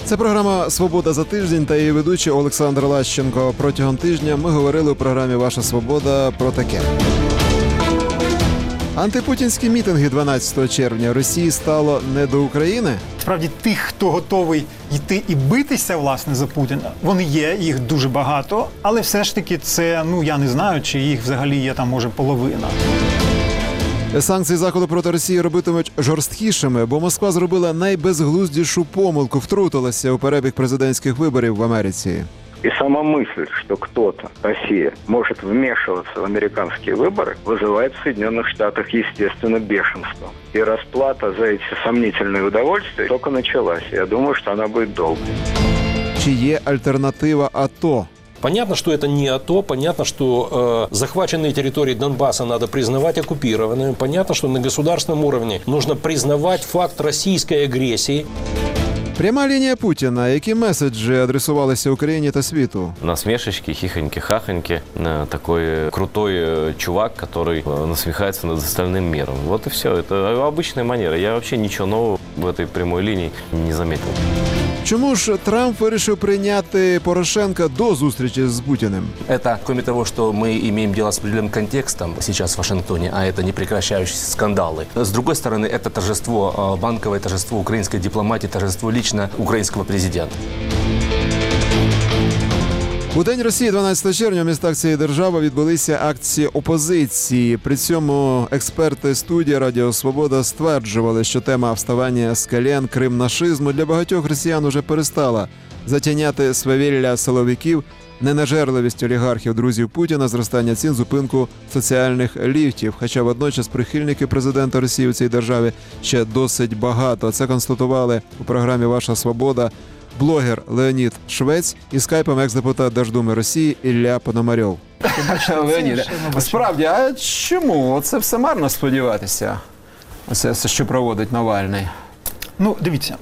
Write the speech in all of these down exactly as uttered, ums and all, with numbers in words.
Це програма «Свобода за тиждень» та її ведучий Олександр Лащенко. Протягом тижня ми говорили у програмі «Ваша свобода» про таке. Антипутінські мітинги дванадцятого червня. Росії стало не до України? Справді, тих, хто готовий йти і битися, власне, за Путіна, вони є, їх дуже багато, але все ж таки це, ну, я не знаю, чи їх взагалі є там, може, половина. Санкції Заходу проти Росії робитимуть жорсткішими, бо Москва зробила найбезглуздішу помилку, втрутилася у перебіг президентських виборів в Америці. И сама мысль, что кто-то, Россия, может вмешиваться в американские выборы, вызывает в Соединенных Штатах, естественно, бешенство. И расплата за эти сомнительные удовольствия только началась. Я думаю, что она будет долгой. Чи є альтернатива АТО? Понятно, что это не АТО, понятно, что э, захваченные территории Донбасса надо признавать оккупированными, понятно, что на государственном уровне нужно признавать факт российской агрессии. Пряма лінія Путіна. Які меседжі адресувалися Україні та світу? Насмешечки, хихоньки-хахоньки. Такой крутой чувак, который насмехается над остальным миром. Вот и все. Это обычная манера. Я вообще ничего нового в этой прямой линии не заметил. Чому ж Трамп вирішив прийняти Порошенка до зустрічі з Путіним? Это, кроме того, что мы имеем дело с определенным контекстом сейчас в Вашингтоне, а это непрекращающиеся скандалы. С другой стороны, это торжество банковое, торжество украинской дипломатии, торжество лично украинского президента. У День Росії дванадцятого червня в містах цієї держави відбулися акції опозиції. При цьому експерти студії Радіо Свобода стверджували, що тема вставання з колін крим-нашизму для багатьох росіян уже перестала затіняти свавілля силовиків, ненажерливість олігархів, друзів Путіна, зростання цін, зупинку соціальних ліфтів. Хоча водночас прихильники президента Росії у цій державі ще досить багато. Це констатували у програмі «Ваша свобода» блогер Леонід Швець і скайпом екс-депутат Держдуми Росії Ілля Пономарьов. Леоніде, справді, а чому? Це все марно сподіватися? Оце все, що проводить Навальний. Ну, дивіться,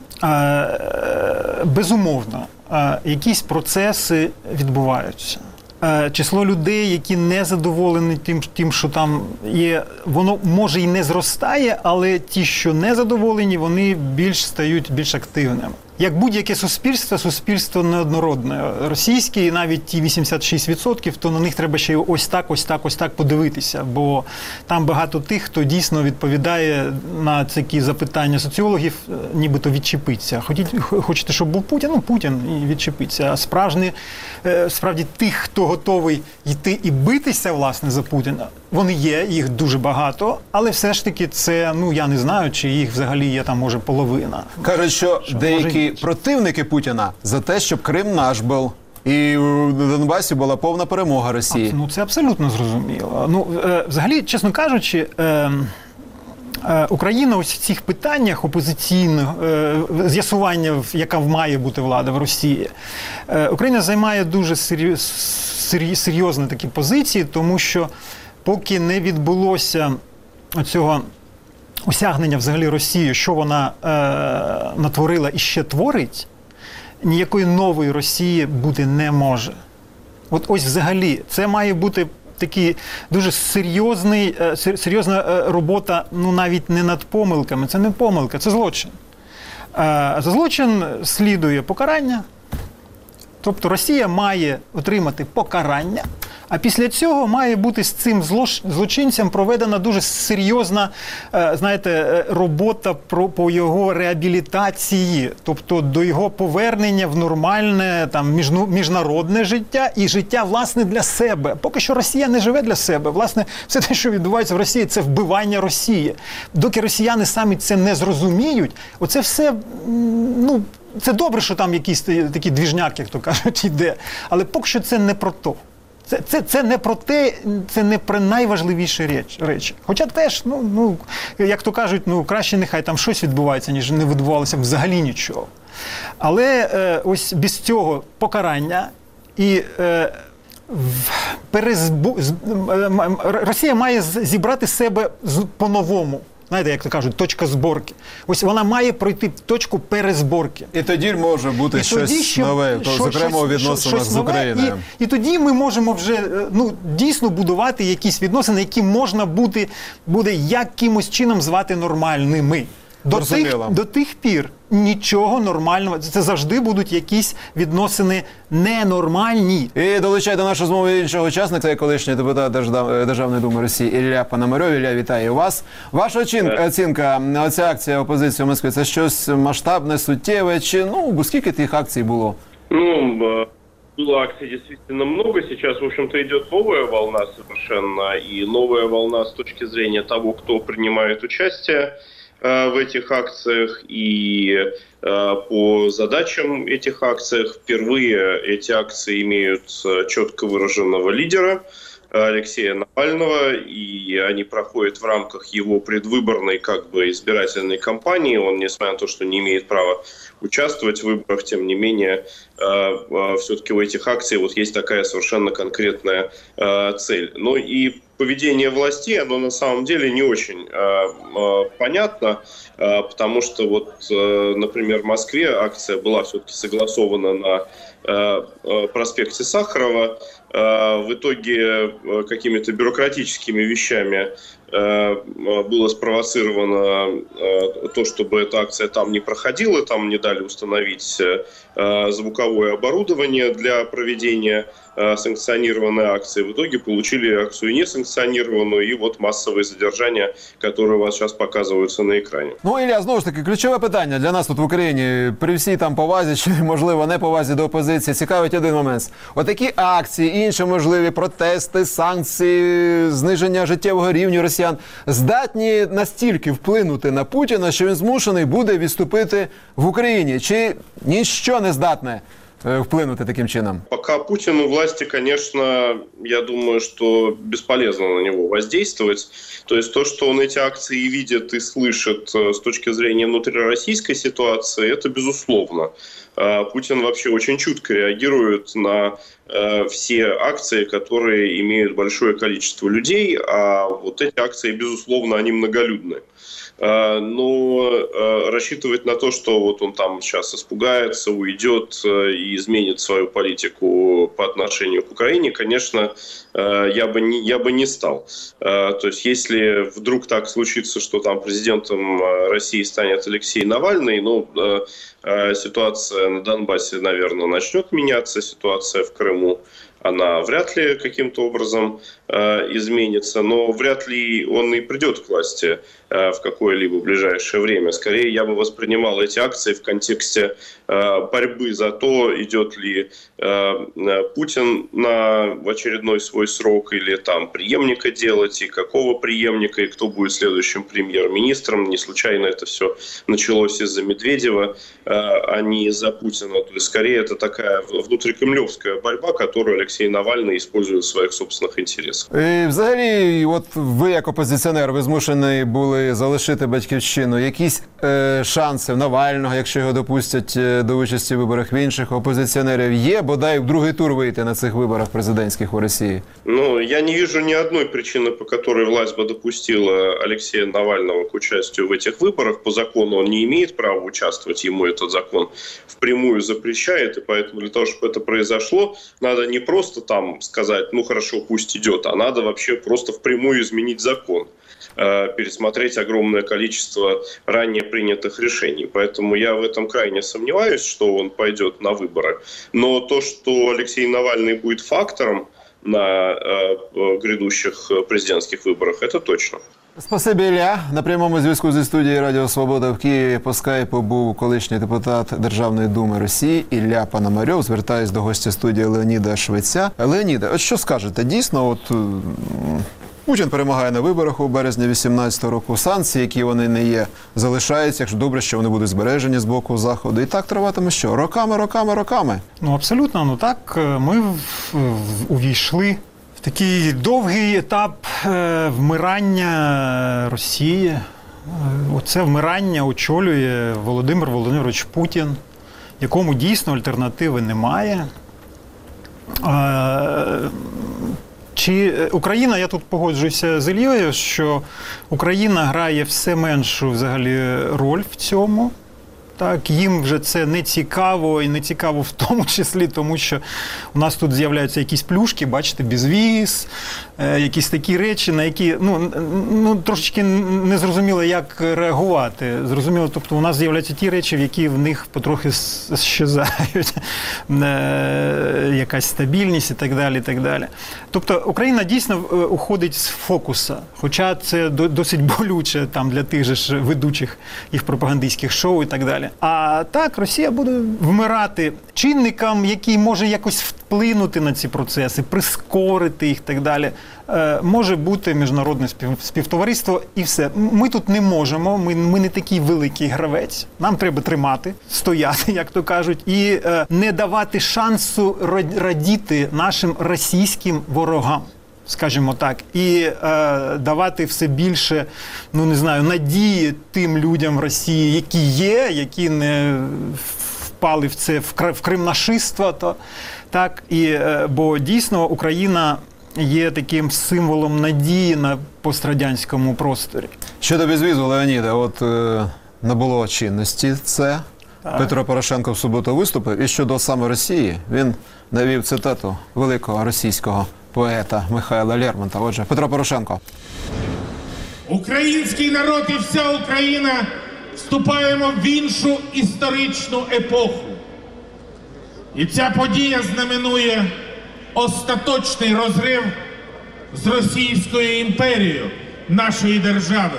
безумовно, якісь процеси відбуваються. Число людей, які не задоволені тим, тим, що там є, воно може і не зростає, але ті, що не задоволені, вони більш стають більш активними. Як будь-яке суспільство, суспільство неоднородне. Російське, і навіть ті вісімдесят шість відсотків, то на них треба ще ось так, ось так, ось так подивитися. Бо там багато тих, хто дійсно відповідає на такі запитання соціологів, нібито відчепиться. Хочете, щоб був Путін? Ну, Путін і відчепиться. А справжні, справді тих, хто готовий йти і битися, власне, за Путіна, вони є, їх дуже багато, але все ж таки це, ну, я не знаю, чи їх взагалі є там, може, половина. Кажуть, що, що деякі може... противники Путіна за те, щоб Крим наш був, і в Донбасі була повна перемога Росії. Ну, це абсолютно зрозуміло. Ну, е, взагалі, чесно кажучи, е, е, Україна ось в цих питаннях опозиційних, е, з'ясування, яка має бути влада в Росії, е, Україна займає дуже серйоз, серйозні такі позиції, тому що поки не відбулося цього осягнення взагалі Росії, що вона е, натворила і ще творить, ніякої нової Росії бути не може. От ось взагалі, це має бути такий дуже серйозний, е, серйозна робота, ну навіть не над помилками, це не помилка, це злочин. Е, за злочин слідує покарання, тобто Росія має отримати покарання, а після цього має бути з цим злочинцем проведена дуже серйозна, знаєте, робота по його реабілітації, тобто до його повернення в нормальне там міжнародне життя і життя, власне, для себе. Поки що Росія не живе для себе. Власне, все те, що відбувається в Росії, це вбивання Росії. Доки росіяни самі це не зрозуміють, оце все, ну, це добре, що там якийсь такий двіжняк, як то кажуть, йде, але поки що це не про то. Це, це, це не про те, це не про найважливіші реч, речі. Хоча теж, ну, ну, як то кажуть, ну, краще нехай там щось відбувається, ніж не відбувалося взагалі нічого. Але е, ось без цього покарання і е, перезбу... Росія має зібрати себе по-новому. Знаєте, як то кажуть, точка зборки. Ось вона має пройти точку перезборки. І тоді може бути і щось тоді, нове, що, зокрема у відносинах з Україною. І, і тоді ми можемо вже, ну, дійсно будувати якісь відносини, які можна буде, буде якимось чином звати нормальними. До тих, Зрозуміло. до тих пір нічого нормального. Це завжди будуть якісь відносини ненормальні. І долучає до нашої розмови іншого учасника, це колишній депутат Держдав- Державної думи Росії Ілля Пономарьов. Ілля, вітаю вас. Ваша оцінка, оцінка, оця акція опозиції в Москві, це щось масштабне, суттєве, чи, ну, скільки тих акцій було? Ну, э, было акций действительно много. Сейчас, в общем-то, идет новая волна совершенно. И новая волна с точки зрения того, кто принимает участие э, в этих акциях и э, по задачам этих акциях. Впервые эти акции имеют э, четко выраженного лидера Алексея Навального, и они проходят в рамках его предвыборной как бы избирательной кампании. Он, несмотря на то, что не имеет права участвовать в выборах, тем не менее, э, э, все-таки у этих акций вот есть такая совершенно конкретная э, цель. Ну и поведение властей, оно на самом деле не очень э, э, понятно, э, потому что вот, э, например, в Москве акция была все-таки согласована на э, э, проспекте Сахарова. В итоге какими-то бюрократическими вещами было спровоцировано то, чтобы эта акция там не проходила, там не дали установить звуковое оборудование для проведения санкционированной акции. В итоге получили акцию несанкционированную и вот массовые задержания, которые у вас сейчас показываются на экране. Ну, Ілля, знову ж таки, ключове питання для нас тут в Україні, при всій там повазі, чи, можливо, не повазі до опозиції, цікавить один момент. Отакі акції, інші можливі протести, санкції, зниження життєвого рівня росіян здатні настільки вплинути на Путіна, що він змушений буде відступити в Україні? Чи ніщо не здатне вплинути таким чином? Пока Путин у власти, конечно, я думаю, что бесполезно на него воздействовать. То есть то, что он эти акции видит и слышит с точки зрения внутрироссийской ситуации, это безусловно. Путин вообще очень чутко реагирует на все акции, которые имеют большое количество людей, а вот эти акции, безусловно, они многолюдны. Но рассчитывать на то, что вот он там сейчас испугается, уйдет и изменит свою политику по отношению к Украине, конечно, я бы не, я бы не стал. То есть если вдруг так случится, что там президентом России станет Алексей Навальный, ну, ситуация на Донбассе, наверное, начнет меняться, ситуация в Крыму, она вряд ли каким-то образом э, изменится, но вряд ли он и придет к власти э, в какое-либо ближайшее время. Скорее, я бы воспринимал эти акции в контексте э, борьбы за то, идет ли э, Путин на очередной свой срок или там преемника делать, и какого преемника, и кто будет следующим премьер-министром. Не случайно это все началось из-за Медведева, э, а не из-за Путина. То есть, скорее, это такая внутрикремлевская борьба, которую Алексей Навальний использує в своїх собственних інтересах. І взагалі, от ви як опозиціонер, ви змушені були залишити батьківщину. Якісь е, шанси в Навального, якщо його допустять до участі в виборах, в інших опозиціонерів є, бодай в другий тур вийти на цих виборах президентських у Росії? Ну, я не вижу ни одной причины, по которой власть бы допустила Алексея Навального к участию в этих выборах. По закону он не имеет права участвовать, ему этот закон впрямую запрещает, и поэтому для того, чтобы это произошло, надо не просто просто там сказать, ну хорошо, пусть идет, а надо вообще просто впрямую изменить закон, э, пересмотреть огромное количество ранее принятых решений. Поэтому я в этом крайне сомневаюсь, что он пойдет на выборы. Но то, что Алексей Навальный будет фактором на э, грядущих президентских выборах, это точно. Спасибі, Ілля. На прямому зв'язку зі студією Радіо Свобода в Києві по скайпу був колишній депутат Державної думи Росії Ілля Пономарьов. Звертаюсь до гостя студії Леоніда Швеця. Леоніда, от що скажете? Дійсно, от Путін перемагає на виборах у березні вісімнадцятого року. Санкції, які вони не є, залишаються, якщо добре, що вони будуть збережені з боку Заходу. І так триватиме що? Роками, роками, роками. Ну, абсолютно. Ну так, ми в, в, увійшли такий довгий етап е, вмирання Росії. Е, оце вмирання очолює Володимир Володимирович Путін, якому дійсно альтернативи немає. Е, чи Україна, я тут погоджуюся з Іллею, що Україна грає все меншу взагалі роль в цьому. Так, їм вже це не цікаво, і не цікаво в тому числі, тому що у нас тут з'являються якісь плюшки, бачите, безвіз, е, якісь такі речі, на які, ну, ну, трошечки не зрозуміло, як реагувати. Зрозуміло, тобто у нас з'являються ті речі, в які в них потрохи щезають, е, якась стабільність і так далі, і так далі. Тобто Україна дійсно уходить з фокуса, хоча це досить болюче там для тих же ж ведучих їх пропагандистських шоу і так далі. А так, Росія буде вмирати чинникам, який може якось вплинути на ці процеси, прискорити їх і так далі. Е, може бути міжнародне спів, співтовариство і все. Ми тут не можемо, ми, ми не такий великий гравець. Нам треба тримати, стояти, як то кажуть, і е, не давати шансу радіти нашим російським ворогам. Скажімо так, і е, давати все більше, ну не знаю, надії тим людям в Росії, які є, які не впали в це в кримнашиство, то так, і е, бо дійсно Україна є таким символом надії на пострадянському просторі. Щодо безвізу, Леоніде, от е, набуло чинності це. Так. Петро Порошенко в суботу виступив, і щодо саме Росії, він навів цитату великого російського поета Михайла Лермонтова. Отже, Петро Порошенко. Український народ і вся Україна вступаємо в іншу історичну епоху. І ця подія знаменує остаточний розрив з Російською імперією нашої держави.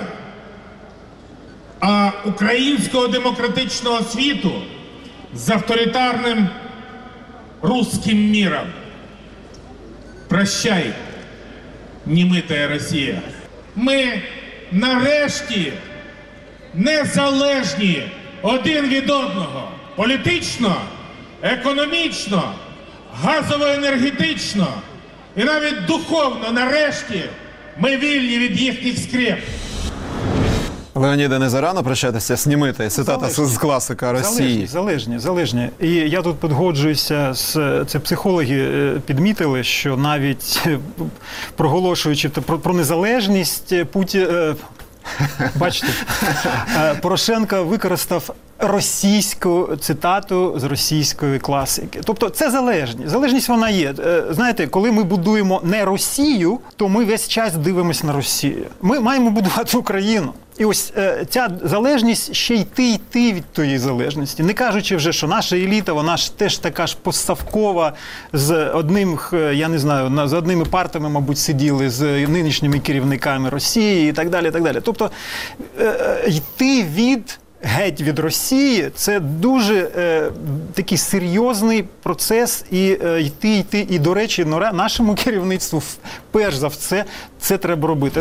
А українського демократичного світу з авторитарним русским міром. Прощай, німитая Росія. Ми нарешті незалежні один від одного. Політично, економічно, газово-енергетично і навіть духовно нарешті ми вільні від їхніх скреп. Леоніде, не зарано прощатися з німитою. Цитата залежні. З класика Росії. Залежні, залежні, залежні. І я тут погоджуюся, з, це психологи підмітили, що навіть проголошуючи про, про незалежність, Путін, бачите, Порошенко використав російську цитату з російської класики. Тобто це залежність. Залежність вона є. Знаєте, коли ми будуємо не Росію, то ми весь час дивимося на Росію. Ми маємо будувати Україну. І ось е, ця залежність ще йти, йти від тої залежності. Не кажучи вже, що наша еліта, вона ж теж така ж поставкова, з одним, я не знаю, з одними партами, мабуть, сиділи, з нинішніми керівниками Росії і так далі, і так далі. Тобто е, йти від, геть від Росії – це дуже е, такий серйозний процес, і е, йти, йти, і, до речі, нашому керівництву, перш за все, це треба робити.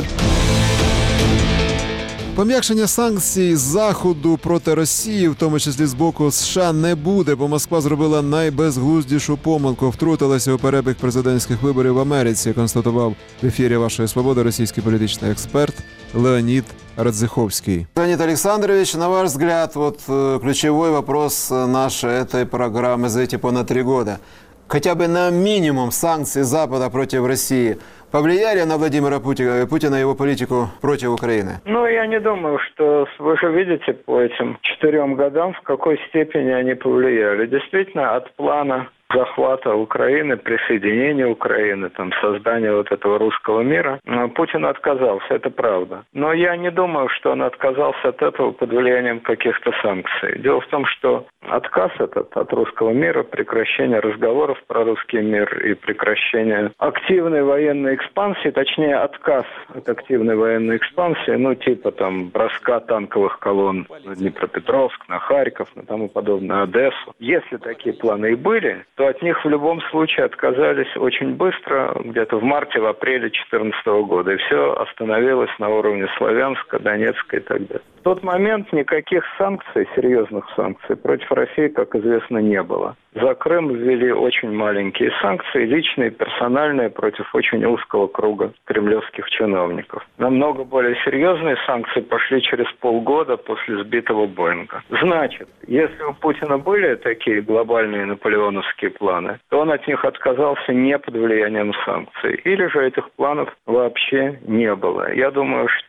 Пом'якшення санкцій Заходу проти Росії, в тому числі з боку США, не буде, бо Москва зробила найбезглуздішу помилку. Втрутилася у перебіг президентських виборів в Америці, констатував в ефірі «Вашої свободи» російський політичний експерт Леонід Радзиховский. Леонид Александрович, на ваш взгляд, вот ключевой вопрос нашей этой программы за эти понад три года. Хотя бы на минимум санкции Запада против России повлияли на Владимира Путина, Путина и его политику против Украины? Ну, я не думаю, что вы же видите по этим четырем годам, в какой степени они повлияли. Действительно, от плана захвата Украины, присоединения Украины, там, создания вот этого русского мира, Путин отказался, это правда. Но я не думаю, что он отказался от этого под влиянием каких-то санкций. Дело в том, что отказ этот от русского мира, прекращение разговоров про русский мир и прекращение активной военной экспансии, точнее, отказ от активной военной экспансии, ну, типа там броска танковых колонн на Днепропетровск, на Харьков, на тому подобное, Одессу. Если такие планы и были, то от них в любом случае отказались очень быстро, где-то в марте, в апреле две тысячи четырнадцатого года. И все остановилось на уровне Славянска, Донецка и так далее. В тот момент никаких санкций, серьезных санкций против России, как известно, не было. За Крым ввели очень маленькие санкции, личные, персональные, против очень узкого круга кремлевских чиновников. Намного более серьезные санкции пошли через полгода после сбитого Боинга. Значит, если у Путина были такие глобальные наполеоновские планы, то он от них отказался не под влиянием санкций. Или же этих планов вообще не было. Я думаю, что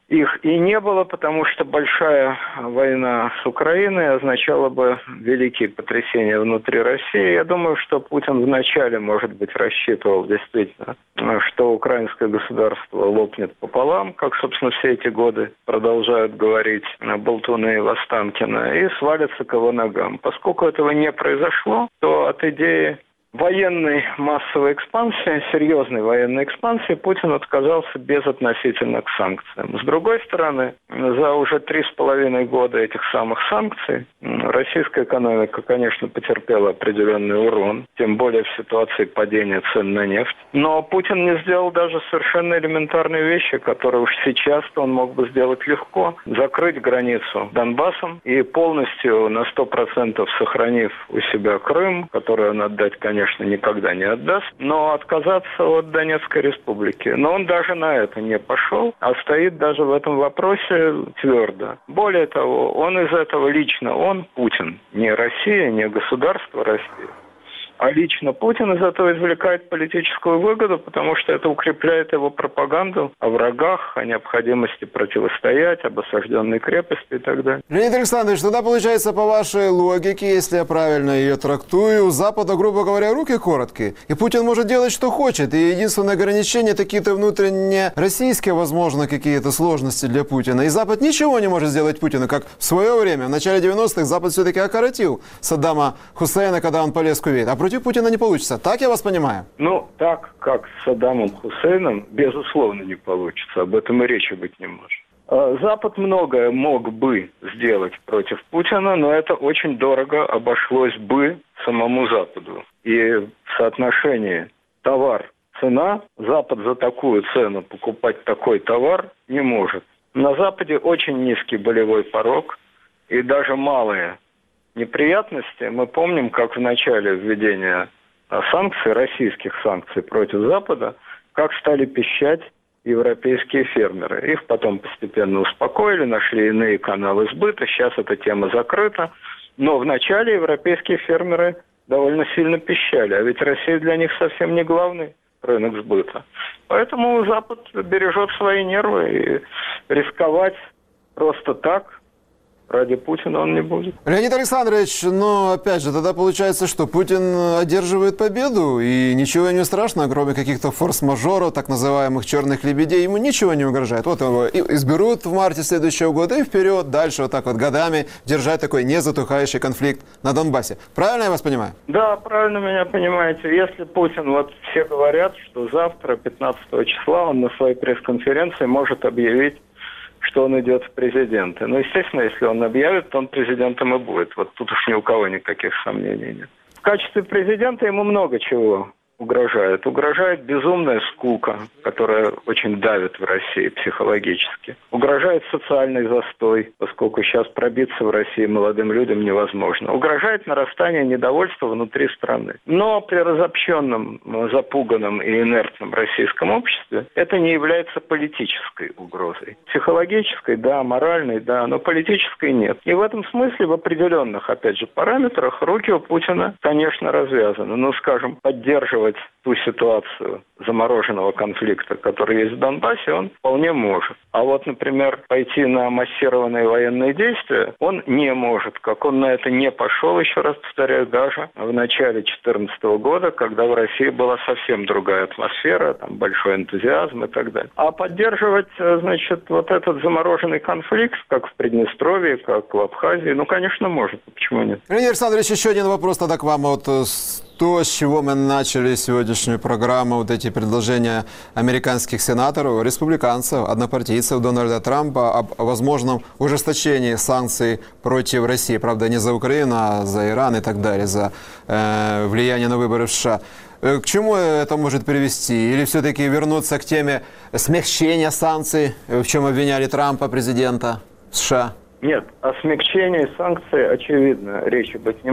их и не было, потому что большая война с Украиной означала бы великие потрясения внутри России. Я думаю, что Путин вначале, может быть, рассчитывал действительно, что украинское государство лопнет пополам, как, собственно, все эти годы продолжают говорить болтуны Останкина, и свалится к его ногам. Поскольку этого не произошло, то от идеи военной массовой экспансии, серьезной военной экспансии, Путин отказался безотносительно к санкциям. С другой стороны, за уже три с половиной года этих самых санкций российская экономика, конечно, потерпела определенный урон, тем более в ситуации падения цен на нефть. Но Путин не сделал даже совершенно элементарные вещи, которые уж сейчас-то он мог бы сделать легко. Закрыть границу Донбассом и полностью на сто процентов сохранив у себя Крым, который он отдать, конечно, конечно, никогда не отдаст, но отказаться от Донецкой республики. Но он даже на это не пошел, а стоит даже в этом вопросе твердо. Более того, он из этого лично, он, Путин, не Россия, не государство России, а лично Путин из этого извлекает политическую выгоду, потому что это укрепляет его пропаганду о врагах, о необходимости противостоять, об осажденной крепости и так далее. Леонид Александрович, тогда получается, по вашей логике, если я правильно ее трактую, у Запада, грубо говоря, руки короткие, и Путин может делать, что хочет, и единственное ограничение – это какие-то внутренние российские, возможно, какие-то сложности для Путина. И Запад ничего не может сделать Путину, как в свое время, в начале девяностых, Запад все-таки окоротил Саддама Хусейна, когда он полез в Кувейт. А против Путина не получится. Так я вас понимаю? Ну, так, как с Саддамом Хусейном, безусловно, не получится. Об этом и речи быть не может. Запад многое мог бы сделать против Путина, но это очень дорого обошлось бы самому Западу. И в соотношении товар-цена Запад за такую цену покупать такой товар не может. На Западе очень низкий болевой порог, и даже малые неприятности. Мы помним, как в начале введения санкций, российских санкций против Запада, как стали пищать европейские фермеры. Их потом постепенно успокоили, нашли иные каналы сбыта. Сейчас эта тема закрыта. Но вначале европейские фермеры довольно сильно пищали. А ведь Россия для них совсем не главный рынок сбыта. Поэтому Запад бережет свои нервы, и рисковать просто так ради Путина он не будет. Леонид Александрович, но опять же, тогда получается, что Путин одерживает победу, и ничего не страшно, кроме каких-то форс-мажоров, так называемых черных лебедей, ему ничего не угрожает. Вот его изберут в марте следующего года и вперед, дальше вот так вот годами держать такой незатухающий конфликт на Донбассе. Правильно я вас понимаю? Да, правильно меня понимаете. Если Путин, вот все говорят, что завтра, пятнадцатого числа, он на своей пресс-конференции может объявить, что он идет в президенты. Ну, естественно, если он объявит, то он президентом и будет. Вот тут уж ни у кого никаких сомнений нет. В качестве президента ему много чего угрожает. Угрожает безумная скука, которая очень давит в России психологически. Угрожает социальный застой, поскольку сейчас пробиться в России молодым людям невозможно. Угрожает нарастание недовольства внутри страны. Но при разобщенном, запуганном и инертном российском обществе это не является политической угрозой. Психологической, да, моральной, да, но политической нет. И в этом смысле в определенных, опять же, параметрах руки у Путина, конечно, развязаны. Ну, скажем, поддерживать ту ситуацию замороженного конфликта, который есть в Донбассе, он вполне может. А вот, например, пойти на массированные военные действия он не может, как он на это не пошел, еще раз повторяю, даже в начале две тысячи четырнадцатого года, когда в России была совсем другая атмосфера, там большой энтузиазм и так далее. А поддерживать, значит, вот этот замороженный конфликт, как в Приднестровье, как в Абхазии, ну, конечно, может. Почему нет? Леонид Александрович, еще один вопрос тогда к вам. Вот то, с чего мы начали сегодняшнюю программу, вот эти предложения американских сенаторов, республиканцев, однопартийцев Дональда Трампа об возможном ужесточении санкций против России. Правда, не за Украину, а за Иран и так далее, за э, влияние на выборы в США. К чему это может привести? Или все-таки вернуться к теме смягчения санкций, в чем обвиняли Трампа, президента США? Нет, о смягчении санкций, очевидно, речи быть не может.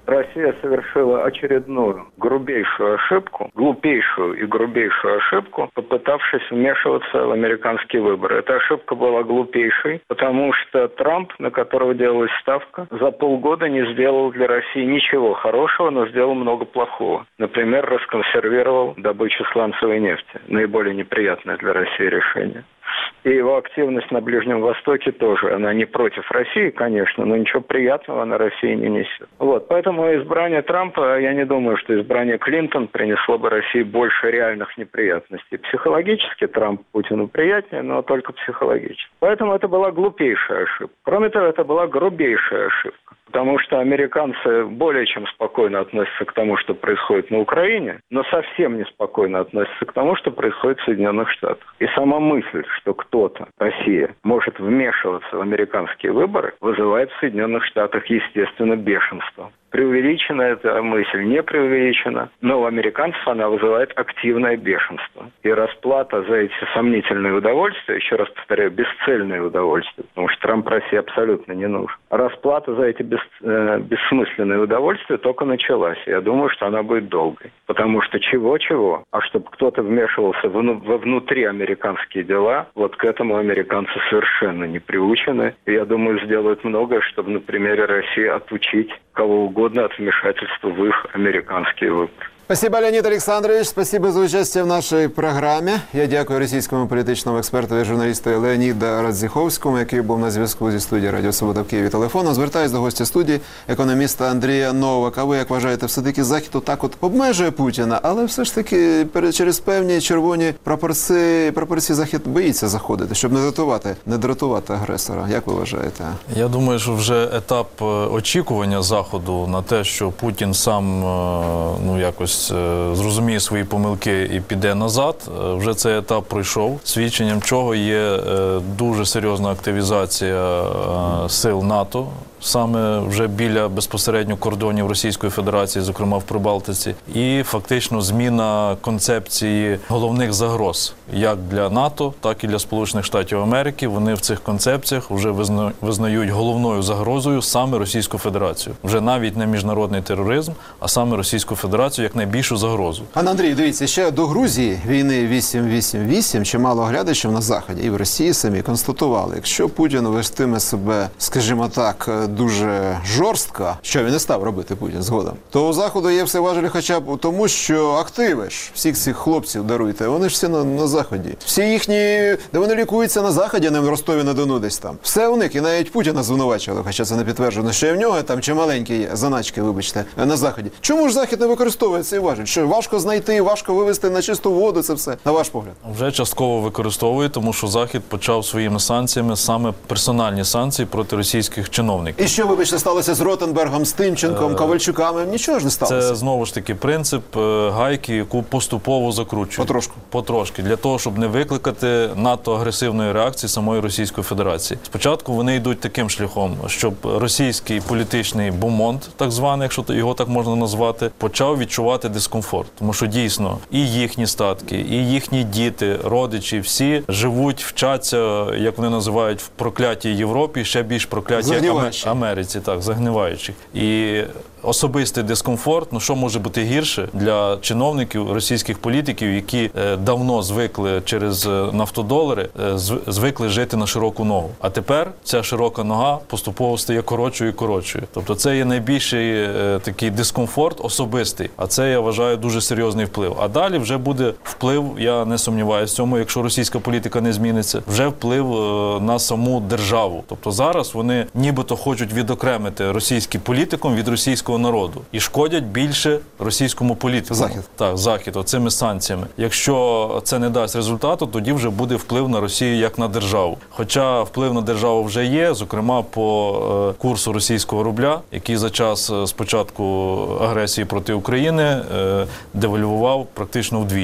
Россия совершила очередную грубейшую ошибку, глупейшую и грубейшую ошибку, попытавшись вмешиваться в американские выборы. Эта ошибка была глупейшей, потому что Трамп, на которого делалась ставка, за полгода не сделал для России ничего хорошего, но сделал много плохого. Например, расконсервировал добычу сланцевой нефти. Наиболее неприятное для России решение. И его активность на Ближнем Востоке тоже. Она не против России, конечно, но ничего приятного она России не несет. Вот. Поэтому избрание Трампа, я не думаю, что избрание Клинтон принесло бы России больше реальных неприятностей. Психологически Трамп Путину приятнее, но только психологически. Поэтому это была глупейшая ошибка. Кроме того, это была грубейшая ошибка. Потому что американцы более чем спокойно относятся к тому, что происходит на Украине, но совсем неспокойно относятся к тому, что происходит в Соединенных Штатах. И сама мысль, что кто-то, Россия, может вмешиваться в американские выборы, вызывает в Соединенных Штатах, естественно, бешенство. Преувеличена эта мысль, не преувеличена, но у американцев она вызывает активное бешенство. И расплата за эти сомнительные удовольствия, еще раз повторяю, бесцельные удовольствия, потому что Трамп России абсолютно не нужен. Расплата за эти бес, э, бессмысленные удовольствия только началась. Я думаю, что она будет долгой. Потому что чего-чего, а чтобы кто-то вмешивался во внутри американские дела, вот к этому американцы совершенно не приучены. И я думаю, сделают многое, чтобы на примере России отучить кого угодно от вмешательства в их американские выборы. Спасибо, Леонід Олександрович. Спасибо за участь в нашій програмі. Я дякую російському політичному експерту і журналісту Леоніду Радзіховському, який був на зв'язку зі студією Радіо Свобода в Києві телефоном. Звертаюсь до гостя студії, економіста Андрія Новака. Ви, як вважаєте, все-таки Захід отак от обмежує Путіна, але все ж таки через певні червоні прапорці, прапорці Захід боїться заходити, щоб не дратувати, не дратувати агресора. Як ви вважаєте? Я думаю, що вже етап очікування Заходу на те, що Путін сам, ну, якось зрозуміє свої помилки і піде назад. Вже цей етап пройшов, свідченням чого є дуже серйозна активізація сил НАТО, саме вже біля безпосередньо кордонів Російської Федерації, зокрема в Прибалтиці, і фактично зміна концепції головних загроз, як для НАТО, так і для Сполучених Штатів Америки. Вони в цих концепціях вже визнають головною загрозою саме Російську Федерацію. Вже навіть не міжнародний тероризм, а саме Російську Федерацію як найбільшу загрозу. Пане Андрій, дивіться, ще до Грузії війни вісім вісім вісім чимало глядачів на Заході і в Росії самі констатували, якщо Путін вестиме себе, скажімо так, дуже жорстко, що він і став робити Путін згодом, то у Заходу є все важелі хоча б тому, що активи ж всіх цих хлопців, даруйте, вони ж всі на, на Заході. Всі їхні, де вони лікуються на Заході, а не в Ростові-на-Дону десь там. Все у них, і навіть Путіна звинувачували, хоча це не підтверджено, що і в нього там чималенькі заначки, вибачте, на Заході. Чому ж Захід не використовує цей важіль? Що важко знайти, важко вивести на чисту воду це все, на ваш погляд? Вже частково використовує, тому що Захід почав своїми санкціями саме персональні санкції проти російських чиновників. І що, вибачте, сталося з Ротенбергом, з Тимченком, е... Ковальчуками? Нічого ж не сталося. Це, знову ж таки, принцип гайки, яку поступово закручують. Потрошку. Потрошки. Для того, щоб не викликати надто агресивної реакції самої Російської Федерації. Спочатку вони йдуть таким шляхом, щоб російський політичний бумонт, так званий, якщо його так можна назвати, почав відчувати дискомфорт. Тому що дійсно і їхні статки, і їхні діти, родичі, всі живуть, вчаться, як вони називають, в проклятій Європі, ще більш проклятій Америці, так, загниваючи. І особистий дискомфорт, ну що може бути гірше для чиновників, російських політиків, які е, давно звикли через нафтодолари, е, звикли жити на широку ногу. А тепер ця широка нога поступово стає коротшою і коротшою. Тобто це є найбільший е, такий дискомфорт особистий, а це, я вважаю, дуже серйозний вплив. А далі вже буде вплив, я не сумніваюся в цьому, якщо російська політика не зміниться, вже вплив е, на саму державу. Тобто зараз вони нібито хочуть відокремити російський політикум від російського народу і шкодять більше російському політику. Захід. Так, Захід, оцими санкціями. Якщо це не дасть результату, тоді вже буде вплив на Росію як на державу. Хоча вплив на державу вже є, зокрема по е, курсу російського рубля, який за час е, спочатку агресії проти України е, девальвував практично вдвічі.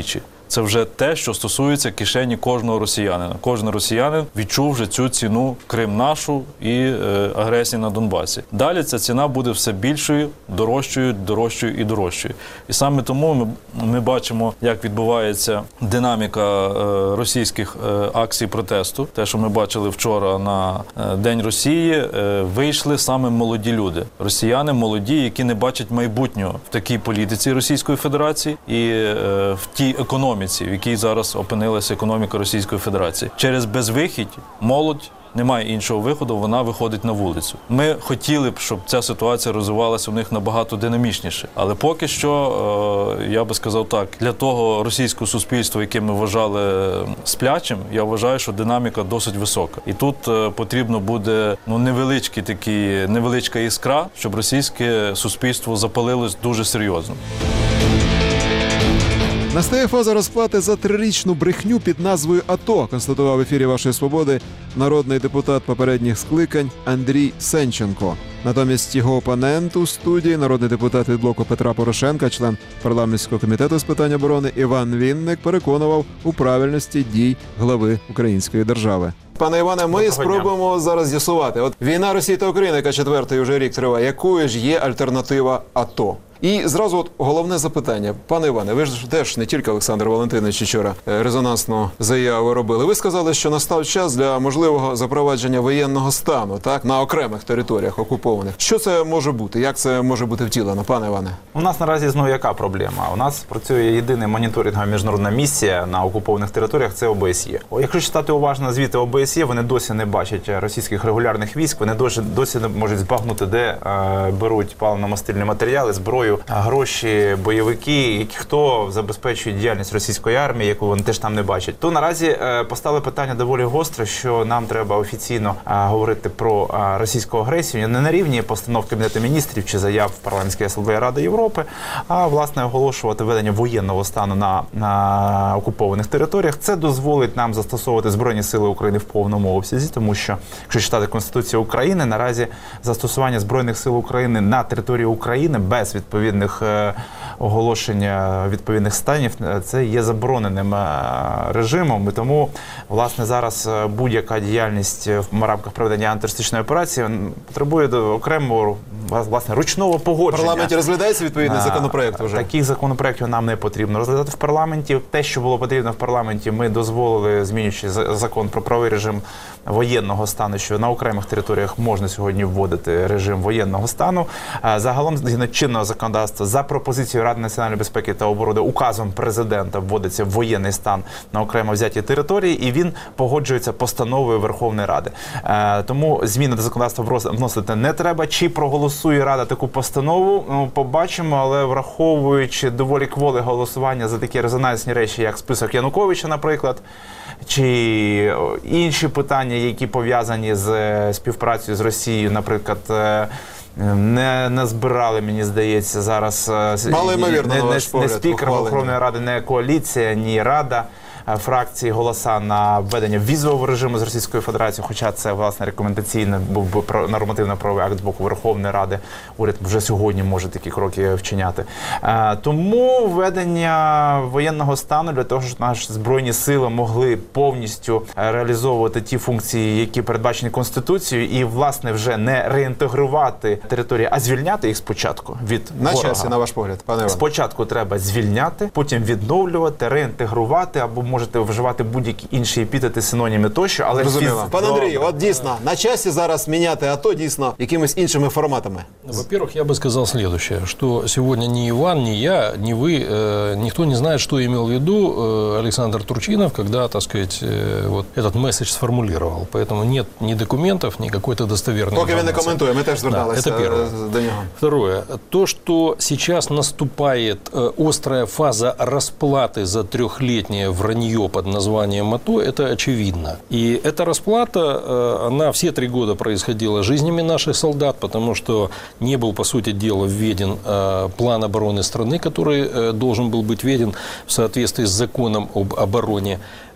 Це вже те, що стосується кишені кожного росіянина. Кожен росіянин відчув вже цю ціну Крим нашу і е, агресії на Донбасі. Далі ця ціна буде все більшою, дорожчою, дорожчою і дорожчою. І саме тому ми, ми бачимо, як відбувається динаміка е, російських е, акцій протесту. Те, що ми бачили вчора на е, День Росії, е, вийшли саме молоді люди. Росіяни молоді, які не бачать майбутнього в такій політиці Російської Федерації і е, в тій економіці, в якій зараз опинилася економіка Російської Федерації. Через безвихідь молодь, немає іншого виходу, вона виходить на вулицю. Ми хотіли б, щоб ця ситуація розвивалася у них набагато динамічніше. Але поки що, я би сказав так, для того російського суспільства, яке ми вважали сплячим, я вважаю, що динаміка досить висока. І тут потрібно буде ну, невеличкі такі, невеличка іскра, щоб російське суспільство запалилось дуже серйозно. Настає фаза розплати за трирічну брехню під назвою АТО, констатував в ефірі «Вашої свободи» народний депутат попередніх скликань Андрій Сенченко. Натомість його опонент у студії, народний депутат від блоку Петра Порошенка, член парламентського комітету з питань оборони Іван Вінник, переконував у правильності дій глави української держави. Пане Іване, ми Доброго спробуємо дня. зараз з'ясувати. От війна Росії та України, яка четвертий вже рік триває, якою ж є альтернатива АТО? І зразу от головне запитання. Пане Іване, ви ж теж не тільки Олександр Валентинович вчора резонансну заяву робили. Ви сказали, що настав час для можливого запровадження воєнного стану, так, на окремих територіях окупованих. Що це може бути? Як це може бути втілено, пане Іване? У нас наразі знову яка проблема? У нас працює єдина моніторингова міжнародна місія на окупованих територіях – це О Б С Є. Якщо читати уважно звіти О Б С Є, вони досі не бачать російських регулярних військ, вони досі, досі не можуть збагнути, де е, беруть паливно-мастильні матеріали, зброю, гроші, бойовики, які хто забезпечує діяльність російської армії, яку вони теж там не бачать. То наразі е, поставили питання доволі гостре, що нам треба офіційно е, говорити про е, російську агресію не на рівні постанов Кабінету міністрів чи заяв парламентської асамблеї Ради Європи, а власне оголошувати введення воєнного стану на, на окупованих територіях. Це дозволить нам застосовувати Збройні сили України в повному обсязі, тому що, якщо читати Конституцію України, наразі застосування Збройних сил України на території України без відповідних е, оголошення відповідних станів це є забороненим е, режимом. І тому, власне, зараз будь-яка діяльність в рамках проведення антитерористичної операції потребує окремого, власне, ручного погодження. В парламенті розглядається відповідний законопроект вже? Таких законопроєктів нам не потрібно розглядати в парламенті. Те, що було потрібно в парламенті, ми дозволили, змінюючи закон про правовий режим воєнного стану, що на окремих територіях можна сьогодні вводити режим воєнного стану. Загалом, згідно чинного законодавства, за пропозицією Ради національної безпеки та оборони, указом президента вводиться воєнний стан на окремо взятій території, і він погоджується постановою Верховної Ради. Тому зміни до законодавства вносити не треба. Чи проголосує Рада таку постанову, ну, побачимо, але враховуючи доволі кволе голосування за такі резонансні речі, як список Януковича, наприклад, чи інші питання, які пов'язані з співпрацею з Росією, наприклад, не, не збирали, мені здається, зараз Мало ймовірно, не, на не, ваш погляд, не спікер Верховної Ради, не коаліція, ні Рада фракції голоса на введення візового режиму з Російською Федерацією, хоча це, власне, рекомендаційний був би нормативно-правовий акт з боку Верховної Ради. Уряд вже сьогодні може такі кроки вчиняти. Тому введення воєнного стану для того, щоб наші Збройні сили могли повністю реалізовувати ті функції, які передбачені Конституцією, і, власне, вже не реінтегрувати території, а звільняти їх спочатку від на ворога. часі, на ваш погляд, пане Іван. Спочатку треба звільняти, потім відновлювати, реінтегрувати або можете вживати будь-які інші епітети, синоніми тощо, але розуміло. фіз... Пане Андрію, от дійсно, на часі зараз міняти АТО дійсно якимись іншими форматами. Во-первых, я бы сказал следующее, что сегодня ни Иван, ни я, ни вы, э, никто не знает, что имел в виду э, Александр Турчинов, когда, так сказать, э, вот этот месседж сформулировал. Поэтому нет ни документов, ни какой-то достоверной Поки информации. він не коментує, ми теж зверталися да, это первое. до нього. Второе. То, что сейчас наступает э, острая фаза расплаты за трехлетнее вранье под названием АТО, это очевидно. И эта расплата, она все три года происходила жизнями наших солдат, потому что не был, по сути дела, введен план обороны страны, который должен был быть введен в соответствии с законом об обороне.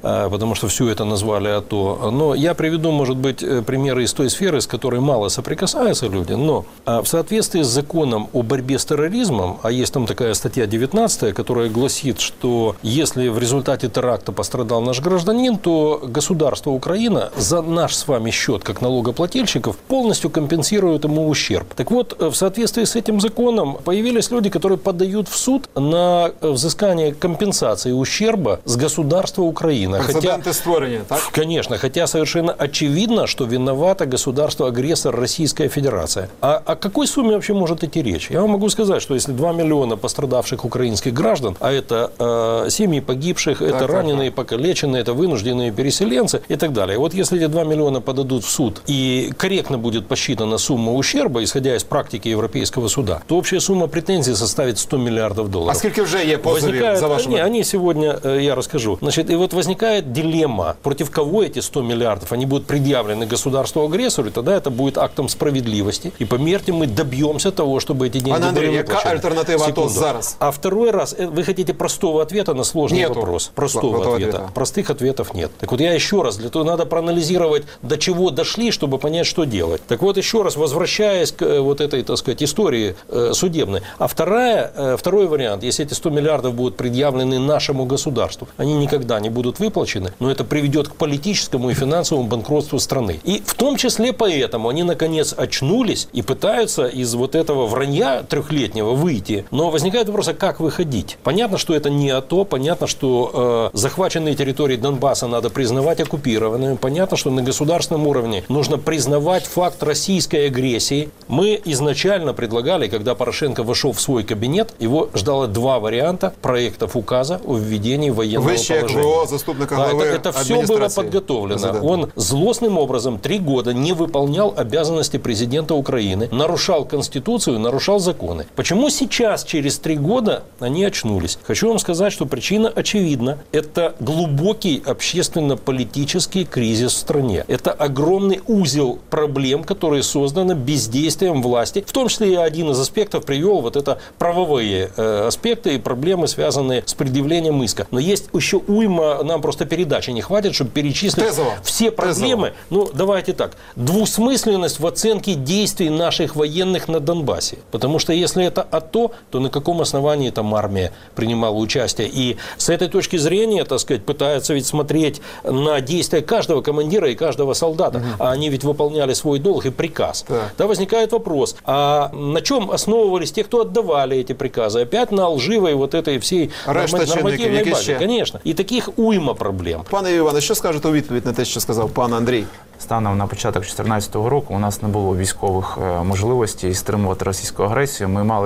потому что все это назвали АТО. Но я приведу, может быть, примеры из той сферы, с которой мало соприкасаются люди. Но в соответствии с законом о борьбе с терроризмом, а есть там такая статья девятнадцатая, которая гласит, что если в результате теракта пострадал наш гражданин, то государство Украина за наш с вами счет, как налогоплательщиков, полностью компенсирует ему ущерб. Так вот, в соответствии с этим законом появились люди, которые подают в суд на взыскание компенсации ущерба с государства Украина. Прецеденты хотя, створения, так? Конечно, хотя совершенно очевидно, что виновато государство-агрессор Российская Федерация. А о какой сумме вообще может идти речь? Я вам могу сказать, что если два миллиона пострадавших украинских граждан, а это э, семьи погибших, так, это так, раненые, так. покалеченные, это вынужденные переселенцы и так далее. Вот если эти два миллиона подадут в суд и корректно будет посчитана сумма ущерба, исходя из практики Европейского суда, то общая сумма претензий составит сто миллиардов долларов. А сколько уже есть позовов возникает, за вашим... Они, они сегодня, я расскажу. Значит, и вот возникает дилемма, против кого эти сто миллиардов. Они будут предъявлены государству-агрессору, и тогда это будет актом справедливости. И поверьте, мы добьемся того, чтобы эти деньги Пане Андрій, были яка выплачены. альтернатива АТО зараз? А второй раз, вы хотите простого ответа на сложный Нету. вопрос? Простого Готового ответа. ответа. Простых ответов нет. Так вот я еще раз, для того надо проанализировать, до чего дошли, чтобы понять, что делать. Так вот еще раз, возвращаясь к вот этой, так сказать, истории э, судебной. А вторая, э, второй вариант, если эти сто миллиардов будут предъявлены нашему государству, они никогда не будут выплачены, но это приведет к политическому и финансовому банкротству страны. И в том числе поэтому они наконец очнулись и пытаются из вот этого вранья трехлетнего выйти. Но возникает вопрос, а как выходить? Понятно, что это не АТО, понятно, что э, захваченные территории Донбасса надо признавать оккупированными, понятно, что на государственном уровне нужно признавать факт российской агрессии. Мы изначально предлагали, когда Порошенко вошел в свой кабинет, его ждало два варианта проектов указа о введении военного Вище положения. КВО, заступника главы это, это все было подготовлено. Президента. Он злостным образом три года не выполнял обязанности президента Украины, нарушал Конституцию, нарушал законы. Почему сейчас, через три года, они очнулись? Хочу вам сказать, что причина очевидна. Это глубокий общественно-политический кризис в стране. Это огромный узел проблем, которые созданы бездействием власти. В том числе и один из аспектов привел вот это правовые э, аспекты и проблемы, связанные с предъявлением иска. Но есть еще уйма, нам просто передачи не хватит, чтобы перечислить Тезово. все проблемы. Тезово. Ну, давайте так. Двусмысленность в оценке действий наших военных на Донбассе. Потому что если это АТО, то на каком основании там армия принимала участие? И с этой точки зрения, так сказать, пытаются ведь смотреть на действия каждого командира и каждого солдата. Угу. А они ведь выполняли свой долг и приказ. Да. Да, возникает вопрос, а на чем основывались те, кто отдавали эти приказы? Опять на лживой вот этой всей нормативной базе. Конечно. І таких уйма проблем. Пане Іване, що скажете у відповідь на те, що сказав пан Андрій? Станом на початок дві тисячі чотирнадцятого року у нас не було військових можливостей стримувати російську агресію. Ми мали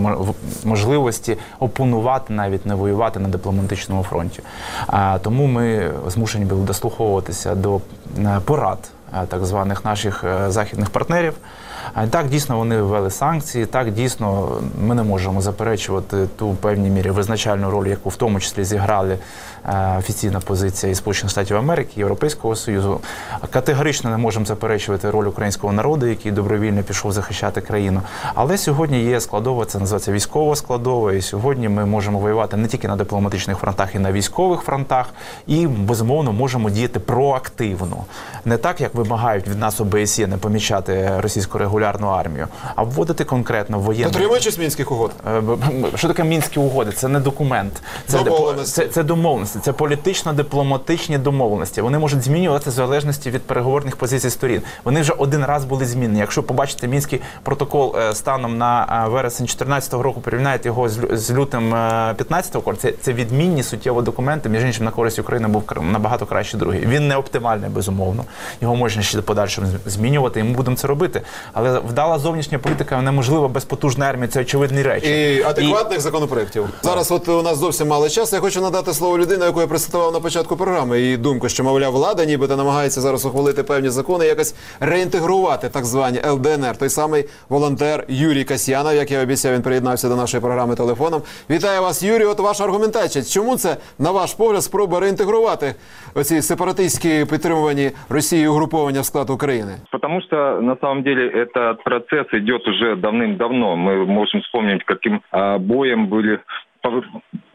можливості опонувати, навіть не воювати на дипломатичному фронті. Тому ми змушені були дослуховуватися до порад так званих наших західних партнерів. Так, дійсно, вони ввели санкції, так, дійсно, ми не можемо заперечувати ту, в певній мірі, визначальну роль, яку в тому числі зіграли офіційна позиція і Сполучених Штатів Америки, Європейського Союзу. Категорично не можемо заперечувати роль українського народу, який добровільно пішов захищати країну. Але сьогодні є складова, це називається військова складова, і сьогодні ми можемо воювати не тільки на дипломатичних фронтах, і на військових фронтах, і, безумовно, можемо діяти проактивно. Не так, як вимагають від нас ОБСЄ не помічати російську регулярну армію, а вводити конкретно воєнну... Дотримуючись Мінських угод? Що таке Мінські угоди? Це не документ. Це домовленості. Це, це домовленості. Це політично-дипломатичні домовленості. Вони можуть змінюватися в залежності від переговорних позицій сторін. Вони вже один раз були змінені. Якщо побачите Мінський протокол станом на вересень дві тисячі чотирнадцятого року, порівняєте його з лютим дві тисячі п'ятнадцятого року, це, це відмінні суттєво документи. Між іншим, на користь України був набагато кращий другий. Він не оптимальний, безумовно. Його можна ще подальшому змінювати, і ми будемо це робити. Але вдала зовнішня політика неможлива без потужної армії, це очевидні речі. І адекватних і... законопроєктів. Зараз от у нас зовсім мало часу. Я хочу надати слово людині, яку я процитував на початку програми. Її думку, що, мовляв, влада нібито намагається зараз ухвалити певні закони, якось реінтегрувати так звані ел де ен ер. Той самий волонтер Юрій Касьянов, як я обіцяв, він приєднався до нашої програми телефоном. Вітаю вас, Юрій. От ваша аргументація. Чому це, на ваш погляд, спроба реінтегрувати оці сепаратистські підтримувані Росією угруповання в склад України? Потому что, на самом деле, этот процесс идет уже давным-давно. Мы можем вспомнить, каким а, боем были